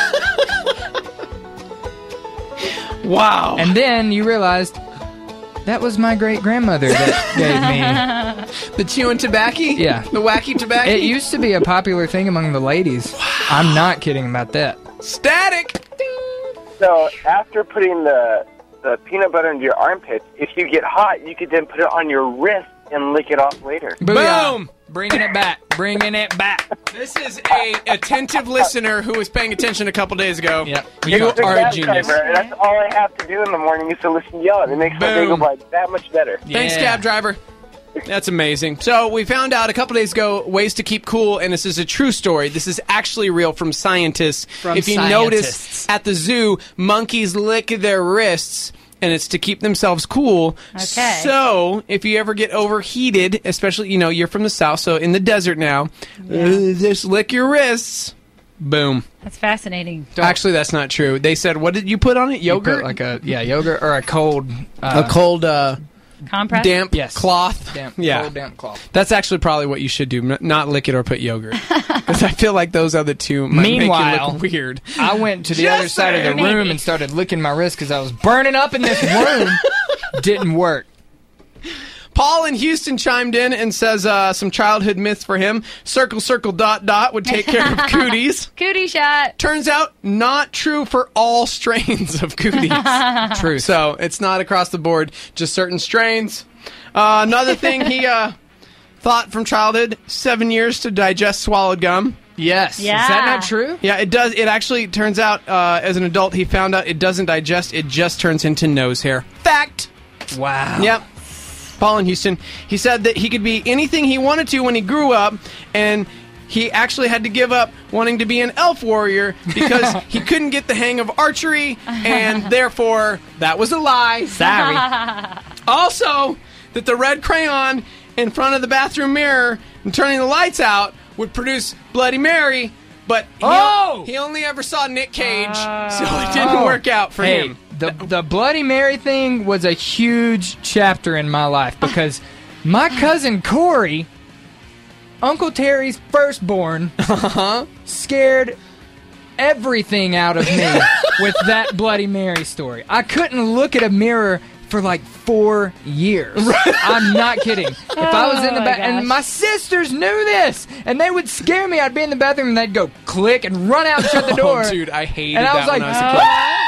Wow. And then you realized that was my great-grandmother that gave me. The chewing tobacco? Yeah. The wacky tobacco? It used to be a popular thing among the ladies. I'm not kidding about that. Static. So after putting the peanut butter into your armpits, if you get hot, you could then put it on your wrist and lick it off later. Booyah. Boom. Bringing it back. Bringing it back. This is a attentive listener who was paying attention a couple days ago. Yep. You It's the are a gas genius. driver, and that's all I have to do in the morning is to listen to y'all. It makes my day go Boom. by that much better. Thanks, Yeah. cab driver. That's amazing. So we found out a couple days ago ways to keep cool, and this is a true story. This is actually real from scientists. If you notice scientists. at the zoo, monkeys lick their wrists, and it's to keep themselves cool. Okay. So if you ever get overheated, especially, you're from the South, so in the desert now, just lick your wrists. Boom. That's fascinating. Actually, that's not true. They said, what did you put on it? You Yogurt? put like yogurt or a cold a cold, Compress? damp Yes. cloth. damp, Yeah. cold damp cloth. That's actually probably what you should do, not lick it or put yogurt. Because I feel like those other two might make you Meanwhile, look weird. I went to the Just other side of the saying. room and started licking my wrist because I was burning up in this room. Didn't work. Paul in Houston chimed in and says some childhood myths for him. Circle, circle, dot, dot would take care of cooties. Cootie shot. Turns out not true for all strains of cooties. True. So it's not across the board, just certain strains. Another thing he thought from childhood, 7 years to digest swallowed gum. Yes. Yeah. Is that not true? Yeah, it does. It actually turns out, as an adult, he found out it doesn't digest. It just turns into nose hair. Fact. Wow. Yep. Paul in Houston. He said that he could be anything he wanted to when he grew up, and he actually had to give up wanting to be an elf warrior because he couldn't get the hang of archery, and therefore, that was a lie. Sorry. Also, that the red crayon in front of the bathroom mirror and turning the lights out would produce Bloody Mary, but he only ever saw Nick Cage, so it didn't work out for him. The Bloody Mary thing was a huge chapter in my life because my cousin Corey, Uncle Terry's firstborn, scared everything out of me with that Bloody Mary story. I couldn't look at a mirror for like 4 years. I'm not kidding. If I was in the bathroom, and my sisters knew this, and they would scare me. I'd be in the bathroom, and they'd go click and run out and shut the door. Oh, dude, I hated and I that was like, when I was a kid.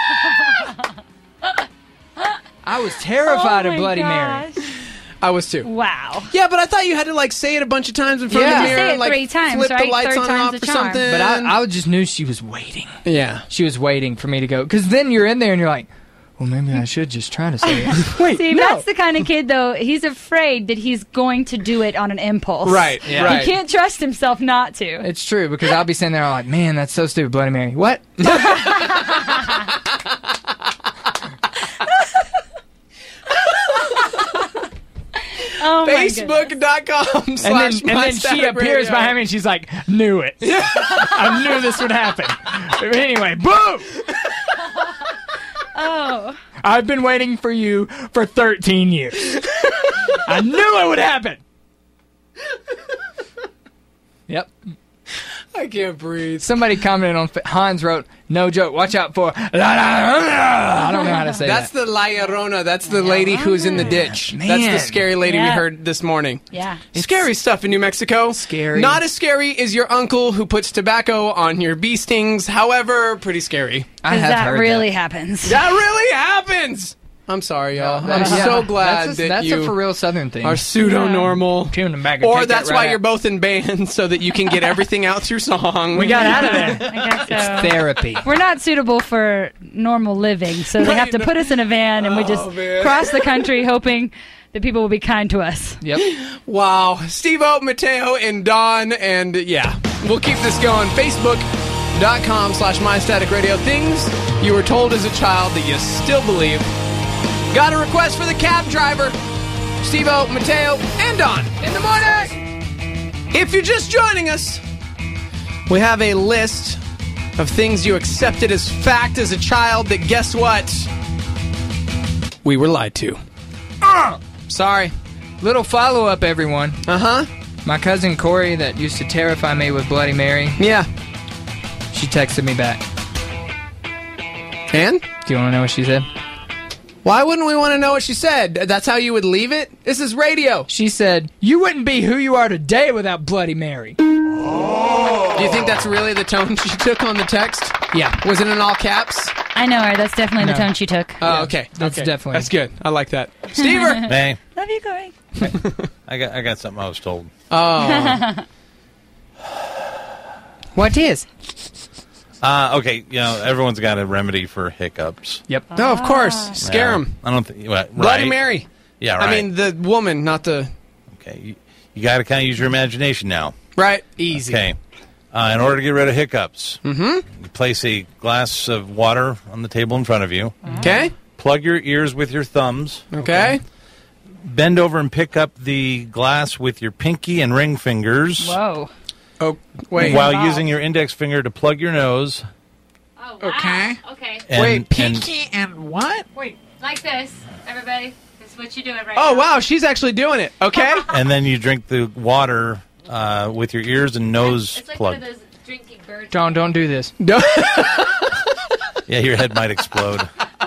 I was terrified of Bloody Mary. I was too. Wow. Yeah, but I thought you had to like say it a bunch of times in front of Yeah. the You mirror say it and like 3 times, flip the right? lights Third on and time's off the or charm. something. But I just knew she was waiting. yeah. She was waiting for me to go. Because then you're in there and you're like, well, maybe I should just try to say it. Wait, See, that's the kind of kid, though, he's afraid that he's going to do it on an impulse. Right, Yeah. right. He can't trust himself not to. It's true, because I'll be sitting there all like, man, that's so stupid, Bloody Mary. What? Oh, my goodness. Facebook.com/. And then she appears behind me and she's like, knew it. I knew this would happen. Anyway, boom! Oh. I've been waiting for you for 13 years. I knew it would happen. Yep. I can't breathe. Somebody commented on Hans wrote, no joke, watch out for I don't know how to say That's that. the La Llorona. That's the lady who's in the ditch. Man. That's the scary lady we Yeah. heard this morning. Yeah. Scary stuff in New Mexico. Scary. Not as scary as your uncle who puts tobacco on your bee stings. However, pretty scary. I Because have that heard really that. happens. That really happens. I'm sorry, y'all. I'm Yeah. so glad that's you a for real Southern thing. are pseudo-normal. Tune them back and Or take that's that why right you're out. both in bands, so that you can get everything out through song. We got out of there. I guess so. Therapy. We're not suitable for normal living, so they have to put us in a van, and we just man. cross the country hoping that people will be kind to us. Yep. Wow. Steve-O, Mateo, and Don, and yeah. We'll keep this going. Facebook.com/MyStaticRadio. Things you were told as a child that you still believe. Got a request for the cab driver. Steve-O, Mateo, and Don in the morning. If you're just joining us, we have a list of things you accepted as fact as a child that, guess what? We were lied to. Sorry. Little follow-up, everyone. Uh-huh. My cousin Corey that used to terrify me with Bloody Mary, Yeah. she texted me back. And? Do you want to know what she said? Why wouldn't we want to know what she said? That's how you would leave it? This is radio. She said, you wouldn't be who you are today without Bloody Mary. Do you think that's really the tone she took on the text? Yeah. Was it in all caps? I know her. That's definitely the No. tone she took. Oh, okay. That's Okay. definitely- That's good. I like that. Stever! Hey, Love you, Corey. I got something I was told. Oh. What is? Okay, everyone's got a remedy for hiccups. Yep. No, of course. Scare Yeah, him. I don't think. Right. Bloody Mary. Yeah, right. I mean, the woman, not the... okay, you got to kind of use your imagination now. Right? Easy. Okay. In order to get rid of hiccups, you place a glass of water on the table in front of you. Okay? Plug your ears with your thumbs. Okay? Bend over and pick up the glass with your pinky and ring fingers. Whoa. Oh, wait. While using your index finger to plug your nose. Oh, wow. Okay. Okay. And, and what? Wait. Like this, everybody. This is what you do it right Oh, now. wow. She's actually doing it. Okay? And then you drink the water with your ears and nose It's like plugged. one of those drinking birds. Don't do this. Yeah, your head might explode.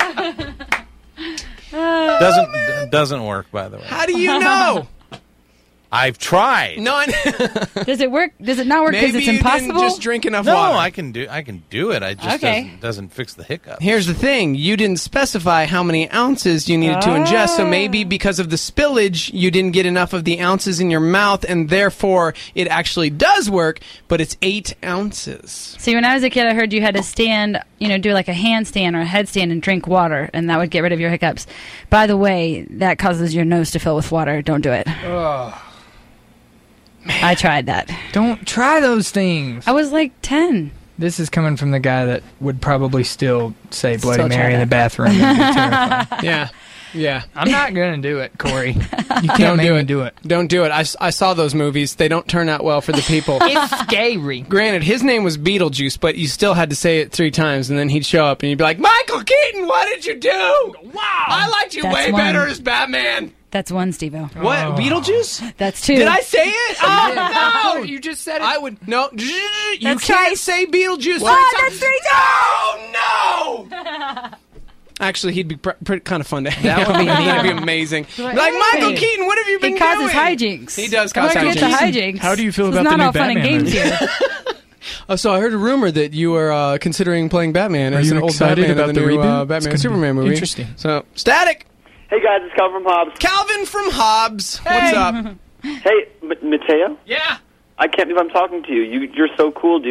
Doesn't work, by the way. How do you know? I've tried. No, Does it work? Does it not work because maybe it's you impossible? didn't just drink enough No, water. I can do it. I just Okay. doesn't fix the hiccup. Here's the thing. You didn't specify how many ounces you needed to ingest, so maybe because of the spillage, you didn't get enough of the ounces in your mouth, and therefore it actually does work, but it's 8 ounces. See, when I was a kid, I heard you had to stand, do like a handstand or a headstand and drink water, and that would get rid of your hiccups. By the way, that causes your nose to fill with water. Don't do it. Oh, I tried that. don't try those things. I was like 10. This is coming from the guy that would probably still say Bloody Still try Mary in the that. bathroom. And be terrified. Yeah. Yeah. I'm not going to do it, Corey. You can't Don't make do me it. do it. Don't do it. I saw those movies. They don't turn out well for the people. It's scary. Granted, his name was Beetlejuice, but you still had to say it 3 times, and then he'd show up, and you'd be like, Michael Keaton, what did you do? Wow. I liked you That's way one. better as Batman. That's one, Steve-O. What? Beetlejuice? That's 2. Did I say it? Oh, no. You just said it. I would... No. You That's can't twice. say Beetlejuice. that's 3 Oh, no! Actually, he'd be kind of fun to hang That out would be with. neat. That'd be amazing. Like, Like, Michael hey. Keaton, what have you been He causes doing? hijinks. He does Come cause on, get the hijinks. hijinks. How do you feel This about is the not new all fun and Batman games movie? here. So I heard a rumor that you were considering playing Batman. Are as you an old excited Batman about in the the new reboot? It's Batman gonna Superman be movie? interesting. So, Static! Hey guys, it's Calvin from Hobbs. Calvin from Hobbs. What's up? Hey, Mateo. Yeah. I can't believe I'm talking to you. You're so cool, dude.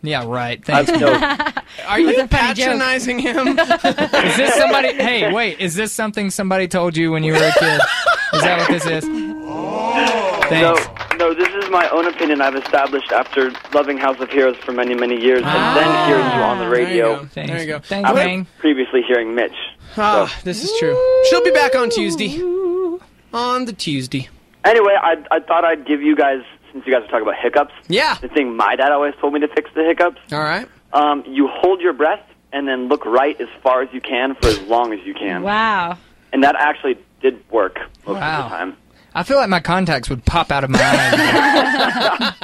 Yeah, right. Thanks. Are you patronizing him? Is this somebody? Hey, wait. Is this something somebody told you when you were a kid? Is that what this is? Thanks. No, this is my own opinion I've established after loving House of Heroes for many, many years, and then hearing you on the radio. There you go. Thanks, Bang. Previously hearing Mitch. This is true. She'll be back on Tuesday. On the Tuesday. Anyway, I thought I'd give you guys, since you guys are talking about hiccups, the thing my dad always told me to fix the hiccups. All right. You hold your breath and then look right as far as you can for as long as you can. Wow. And that actually did work most of the time. I feel like my contacts would pop out of my eyes.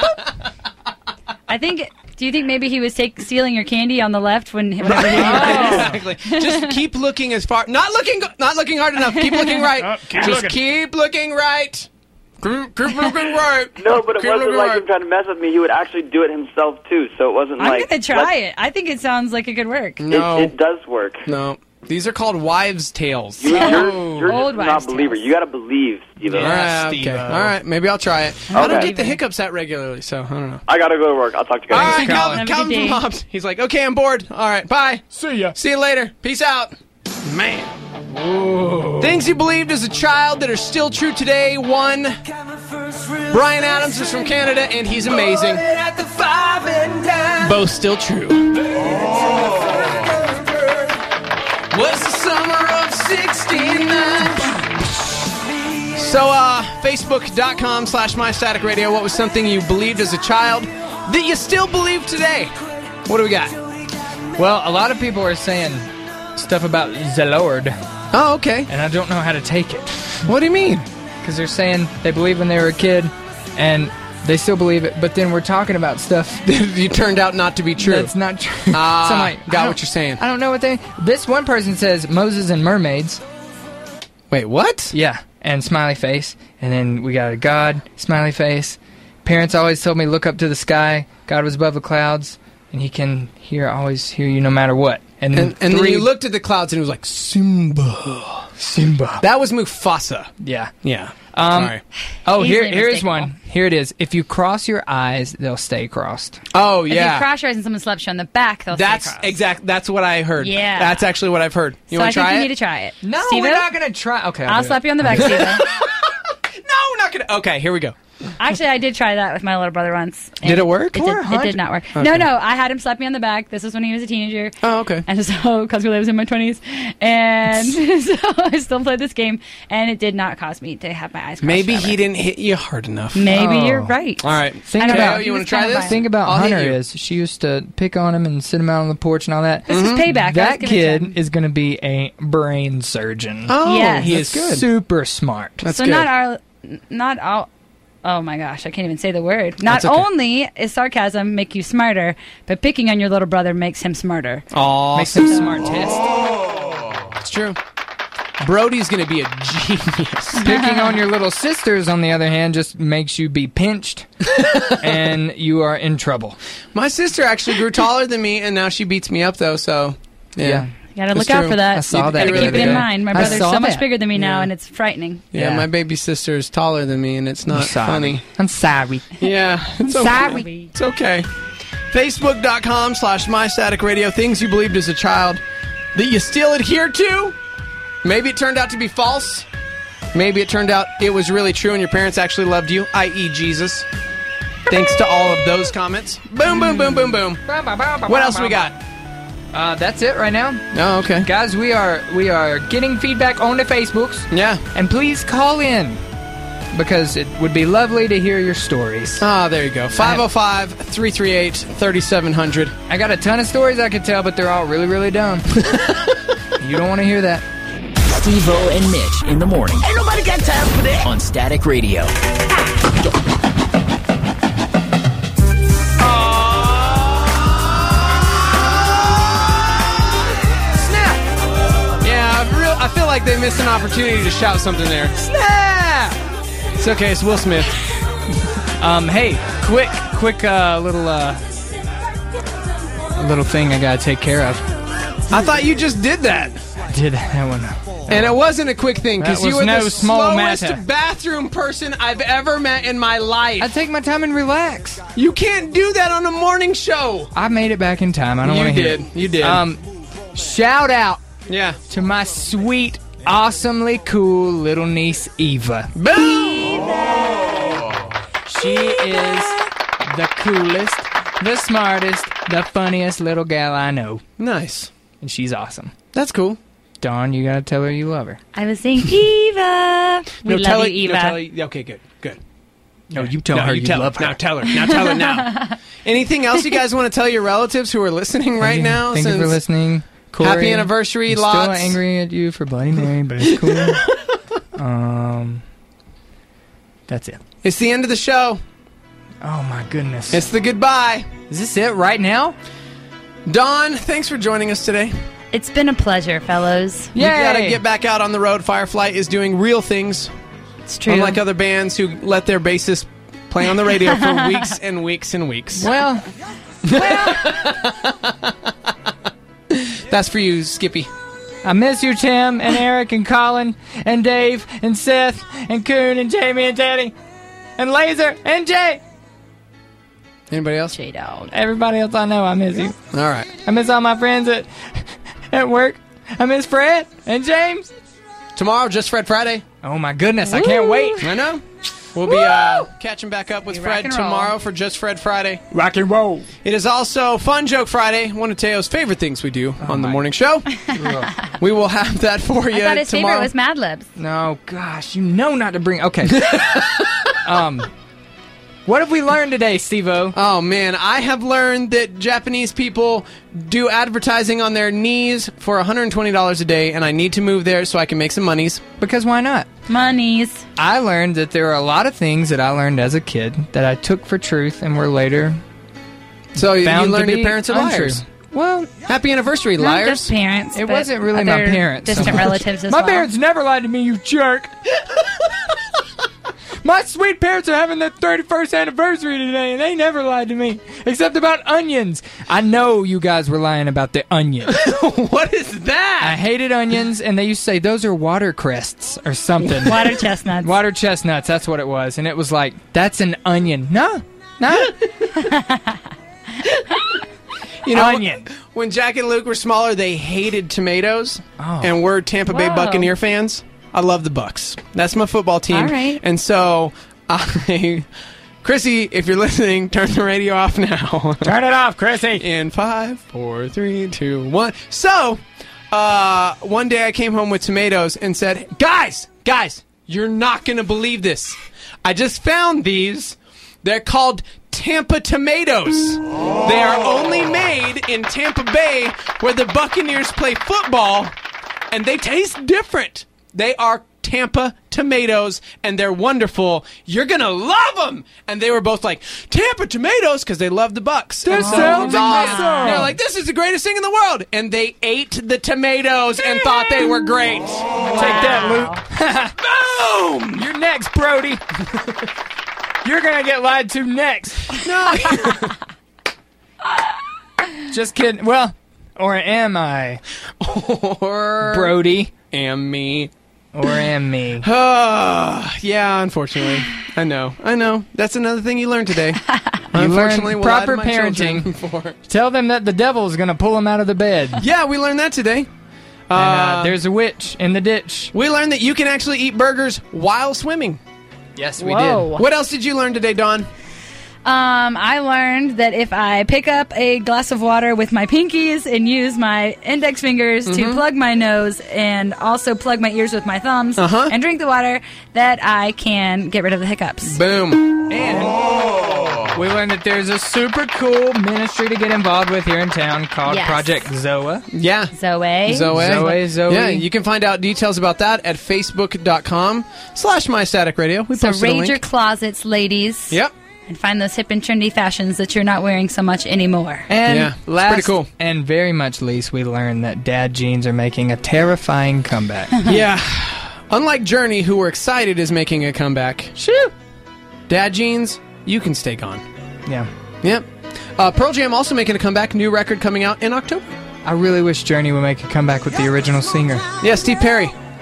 Do you think maybe he was stealing your candy on the left whenever he exactly. Just keep looking as far. Not looking hard enough. Keep looking right. Keep looking right. Keep looking right. No, but it wasn't like him trying to mess with me. He would actually do it himself too. So it wasn't I'm gonna try it. I think it sounds like it could work. No, it does work. No. These are called wives' tales. You're just not a believer. You got to believe, Steve. All right. Maybe I'll try it. I don't get the hiccups that regularly, so I don't know. I got to go to work. I'll talk to you guys. All right, Calvin from Hobbs. He's like, okay, I'm bored. All right, bye. See ya. See you later. Peace out. Man. Whoa. Things you believed as a child that are still true today. 1. Brian Adams is from Canada, and he's amazing. Both still true. Was the summer of 69. So, Facebook.com/MyStaticRadio. What was something you believed as a child that you still believe today? What do we got? Well, a lot of people are saying stuff about the Lord. Oh, okay. And I don't know how to take it. What do you mean? Because they're saying they believe when they were a kid, and they still believe it, but then we're talking about stuff that you turned out not to be true. That's not true. So I'm like, got what you're saying. I don't know what this one person says Moses and mermaids. Wait, what? Yeah, and smiley face. And then we got a God, smiley face. Parents always told me look up to the sky. God was above the clouds, and he can always hear you no matter what. And then you looked at the clouds and it was like Simba. That was Mufasa. Yeah. Yeah. Sorry. Oh, here's one. Here it is. If you cross your eyes, they'll stay crossed. Oh, yeah. If you cross your eyes and someone slaps you on the back, they'll stay crossed. Exactly. That's what I heard. Yeah. That's actually what I've heard. You want to try it? I think you need to try it. No, Steve-o? we're not going to try. Okay, I'll slap you on the back, Steve-o. No, we're not going to. Okay, here we go. Actually, I did try that with my little brother once. Did it work? It did not work. Okay. No, I had him slap me on the back. This was when he was a teenager. Oh, okay. And so, because I was in my 20s. And so I still played this game, and it did not cause me to have my eyes crossed Maybe forever. he didn't hit you hard enough. Maybe you're right. All right. You want to try this? Think about Hunter is she used to pick on him and sit him out on the porch and all that. This is payback. That kid is going to be a brain surgeon. Oh, yes. He is super smart. That's so good. Not all. Oh my gosh, I can't even say the word. Not only is sarcasm make you smarter, but picking on your little brother makes him smarter. Oh, makes him smartest. It's true. Brody's going to be a genius. Picking on your little sisters, on the other hand, just makes you be pinched, and you are in trouble. My sister actually grew taller than me, and now she beats me up, though, so yeah. You gotta look out for that. I saw that. You gotta keep it in mind. My brother's so much bigger than me now, and it's frightening. Yeah, my baby sister is taller than me, and it's not funny. I'm sorry. Yeah, it's okay. Sorry. It's okay. Facebook.com/MyStaticRadio. Things you believed as a child that you still adhere to. Maybe it turned out to be false. Maybe it turned out it was really true and your parents actually loved you, i.e. Jesus. Thanks to all of those comments. Boom, boom, boom, boom, boom. What else we got? That's it right now. Oh, okay. Guys, we are getting feedback on the Facebooks. Yeah. And please call in, because it would be lovely to hear your stories. Ah, there you go. 505-338-3700. I got a ton of stories I could tell, but they're all really, really dumb. You don't want to hear that. Steve-O and Mitch in the morning. Ain't nobody got time for that. On Static Radio. I feel like they missed an opportunity to shout something there. Snap! It's okay, it's Will Smith. Hey, quick little thing I gotta take care of. I thought you just did that. I did that one. And it wasn't a quick thing, because That you was were no the small slowest matter. bathroom person I've ever met in my life. I take my time and relax. You can't do that on a morning show. I made it back in time. I don't want to hear it. You did. Shout out Yeah. to my sweet, awesomely cool little niece, Eva. Boom! She is the coolest, the smartest, the funniest little gal I know. Nice. And she's awesome. That's cool. Dawn, you gotta tell her you love her. I was saying Eva. We love you, Eva. Okay, good. No, you tell her you love her. Now tell her. Now tell her now. Anything else you guys want to tell your relatives who are listening right now? Thank you for listening. Corey, Happy anniversary, I'm lots. still angry at you for Bloody Mary, but it's cool. That's it. It's the end of the show. Oh my goodness. It's the goodbye. Is this it right now? Dawn, thanks for joining us today. It's been a pleasure, fellows. You gotta get back out on the road. Firefly is doing real things. It's true. Unlike other bands who let their bassist play on the radio for weeks and weeks and weeks. Well, that's for you, Skippy. I miss you, Tim and Eric and Colin and Dave and Seth and Coon and Jamie and Teddy and Laser and Jay. Anybody else? J-Dog. Everybody else I know, I miss you. All right. I miss all my friends at work. I miss Fred and James. Tomorrow, Just Fred Friday. Oh my goodness, I can't wait. I know. We'll be catching back up with Fred tomorrow for Just Fred Friday. Rock and roll. It is also Fun Joke Friday, one of Teo's favorite things we do on the morning show. We will have that for you I thought his tomorrow. favorite was Mad Libs. No, gosh, you know not to bring... Okay. What have we learned today, Steve-O? Oh, man, I have learned that Japanese people do advertising on their knees for $120 a day, and I need to move there so I can make some monies. Because why not? Monies. I learned that there are a lot of things that I learned as a kid that I took for truth and were later So you found learned to your be parents are untrue. liars. Well, happy anniversary, Not liars. just parents. It but wasn't really my other parents. Distant relatives as My well. parents never lied to me, you jerk. My sweet parents are having their 31st anniversary today, and they never lied to me, except about onions. I know you guys were lying about the onions. What is that? I hated onions, and they used to say, those are watercress or something. Water chestnuts. Water chestnuts, that's what it was. And it was like, that's an onion. No. You know, onion. When Jack and Luke were smaller, they hated tomatoes, and we're Tampa Bay Whoa. Buccaneer fans. I love the Bucks. That's my football team. All right. And so, Chrissy, if you're listening, turn the radio off now. Turn it off, Chrissy. In 5, 4, 3, 2, 1. So, one day I came home with tomatoes and said, guys, you're not going to believe this. I just found these. They're called Tampa tomatoes. They are only made in Tampa Bay where the Buccaneers play football, and they taste different. They are Tampa tomatoes, and they're wonderful. You're going to love them. And they were both like, Tampa tomatoes, because they love the Bucks. That sounds awesome. They're like, this is the greatest thing in the world. And they ate the tomatoes and thought they were great. Take that, Luke. Boom! You're next, Brody. You're going to get lied to next. No. Just kidding. Well, or am I? Or Brody. am me. Or am me. Yeah, unfortunately. I know. That's another thing you learned today. Unfortunately, learned we'll lie to proper my parenting. children for- Tell them that the devil is going to pull them out of the bed. Yeah, we learned that today. And, there's a witch in the ditch. We learned that you can actually eat burgers while swimming. Yes, we Whoa. did. What else did you learn today, Dawn? I learned that if I pick up a glass of water with my pinkies and use my index fingers to plug my nose and also plug my ears with my thumbs and drink the water, that I can get rid of the hiccups. Boom. And we learned that there's a super cool ministry to get involved with here in town called Yes. Project Zoa. Yeah. Zoe. Zoe. Yeah, you can find out details about that at facebook.com/mystaticradio. We So posted a raid link. your closets, ladies. Yep. And find those hip and trendy fashions that you're not wearing so much anymore. And Yeah, it's last pretty cool. and very much least, we learned that dad jeans are making a terrifying comeback. Yeah. Unlike Journey, who we're excited is making a comeback. Shoo! Dad jeans, you can stay gone. Yeah. Yep. Pearl Jam also making a comeback. New record coming out in October. I really wish Journey would make a comeback with the original singer. Yeah, Steve Perry.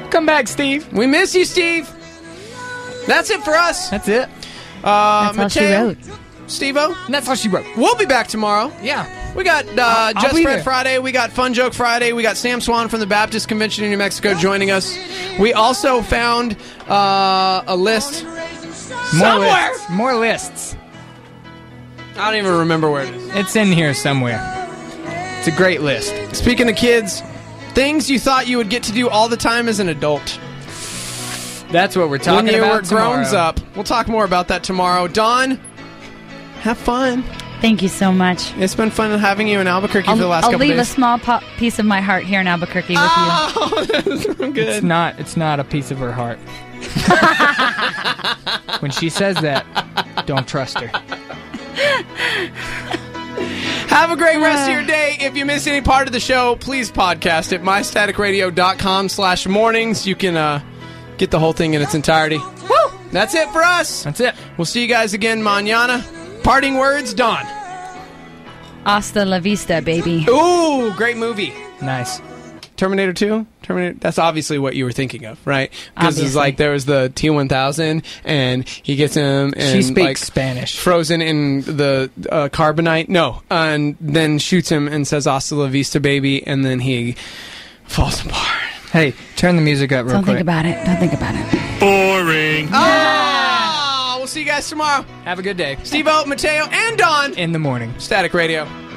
Come back, Steve. We miss you, Steve. That's it for us. That's it. That's all she wrote. Steve-O? That's all she wrote. We'll be back tomorrow. Yeah. We got Just be Fred there. Friday. We got Fun Joke Friday. We got Sam Swan from the Baptist Convention in New Mexico joining us. We also found a list somewhere. More lists. I don't even remember where it is. It's in here somewhere. It's a great list. Speaking of kids, things you thought you would get to do all the time as an adult. That's what we're talking when you about were growns tomorrow. up. We'll talk more about that tomorrow. Dawn, have fun. Thank you so much. It's been fun having you in Albuquerque for the last couple I'll leave days. a small piece of my heart here in Albuquerque with Oh, that's so good. It's not a piece of her heart. When she says that, don't trust her. Have a great rest of your day. If you miss any part of the show, please podcast at mystaticradio.com/mornings. You can get the whole thing in its entirety. Woo! That's it for us. That's it. We'll see you guys again mañana. Parting words, Dawn. Hasta la vista, baby. Ooh, great movie. Nice. Terminator 2? That's obviously what you were thinking of, right? Because it's Obviously. like there was the T-1000, and he gets him and She speaks like, Spanish. frozen in the carbonite. No. And then shoots him and says, hasta la vista, baby, and then he falls apart. Hey, turn the music up real Don't quick. think about it. Don't think about it. Boring. Oh! We'll see you guys tomorrow. Have a good day. Steve-O, Mateo, and Dawn. In the morning. Static Radio.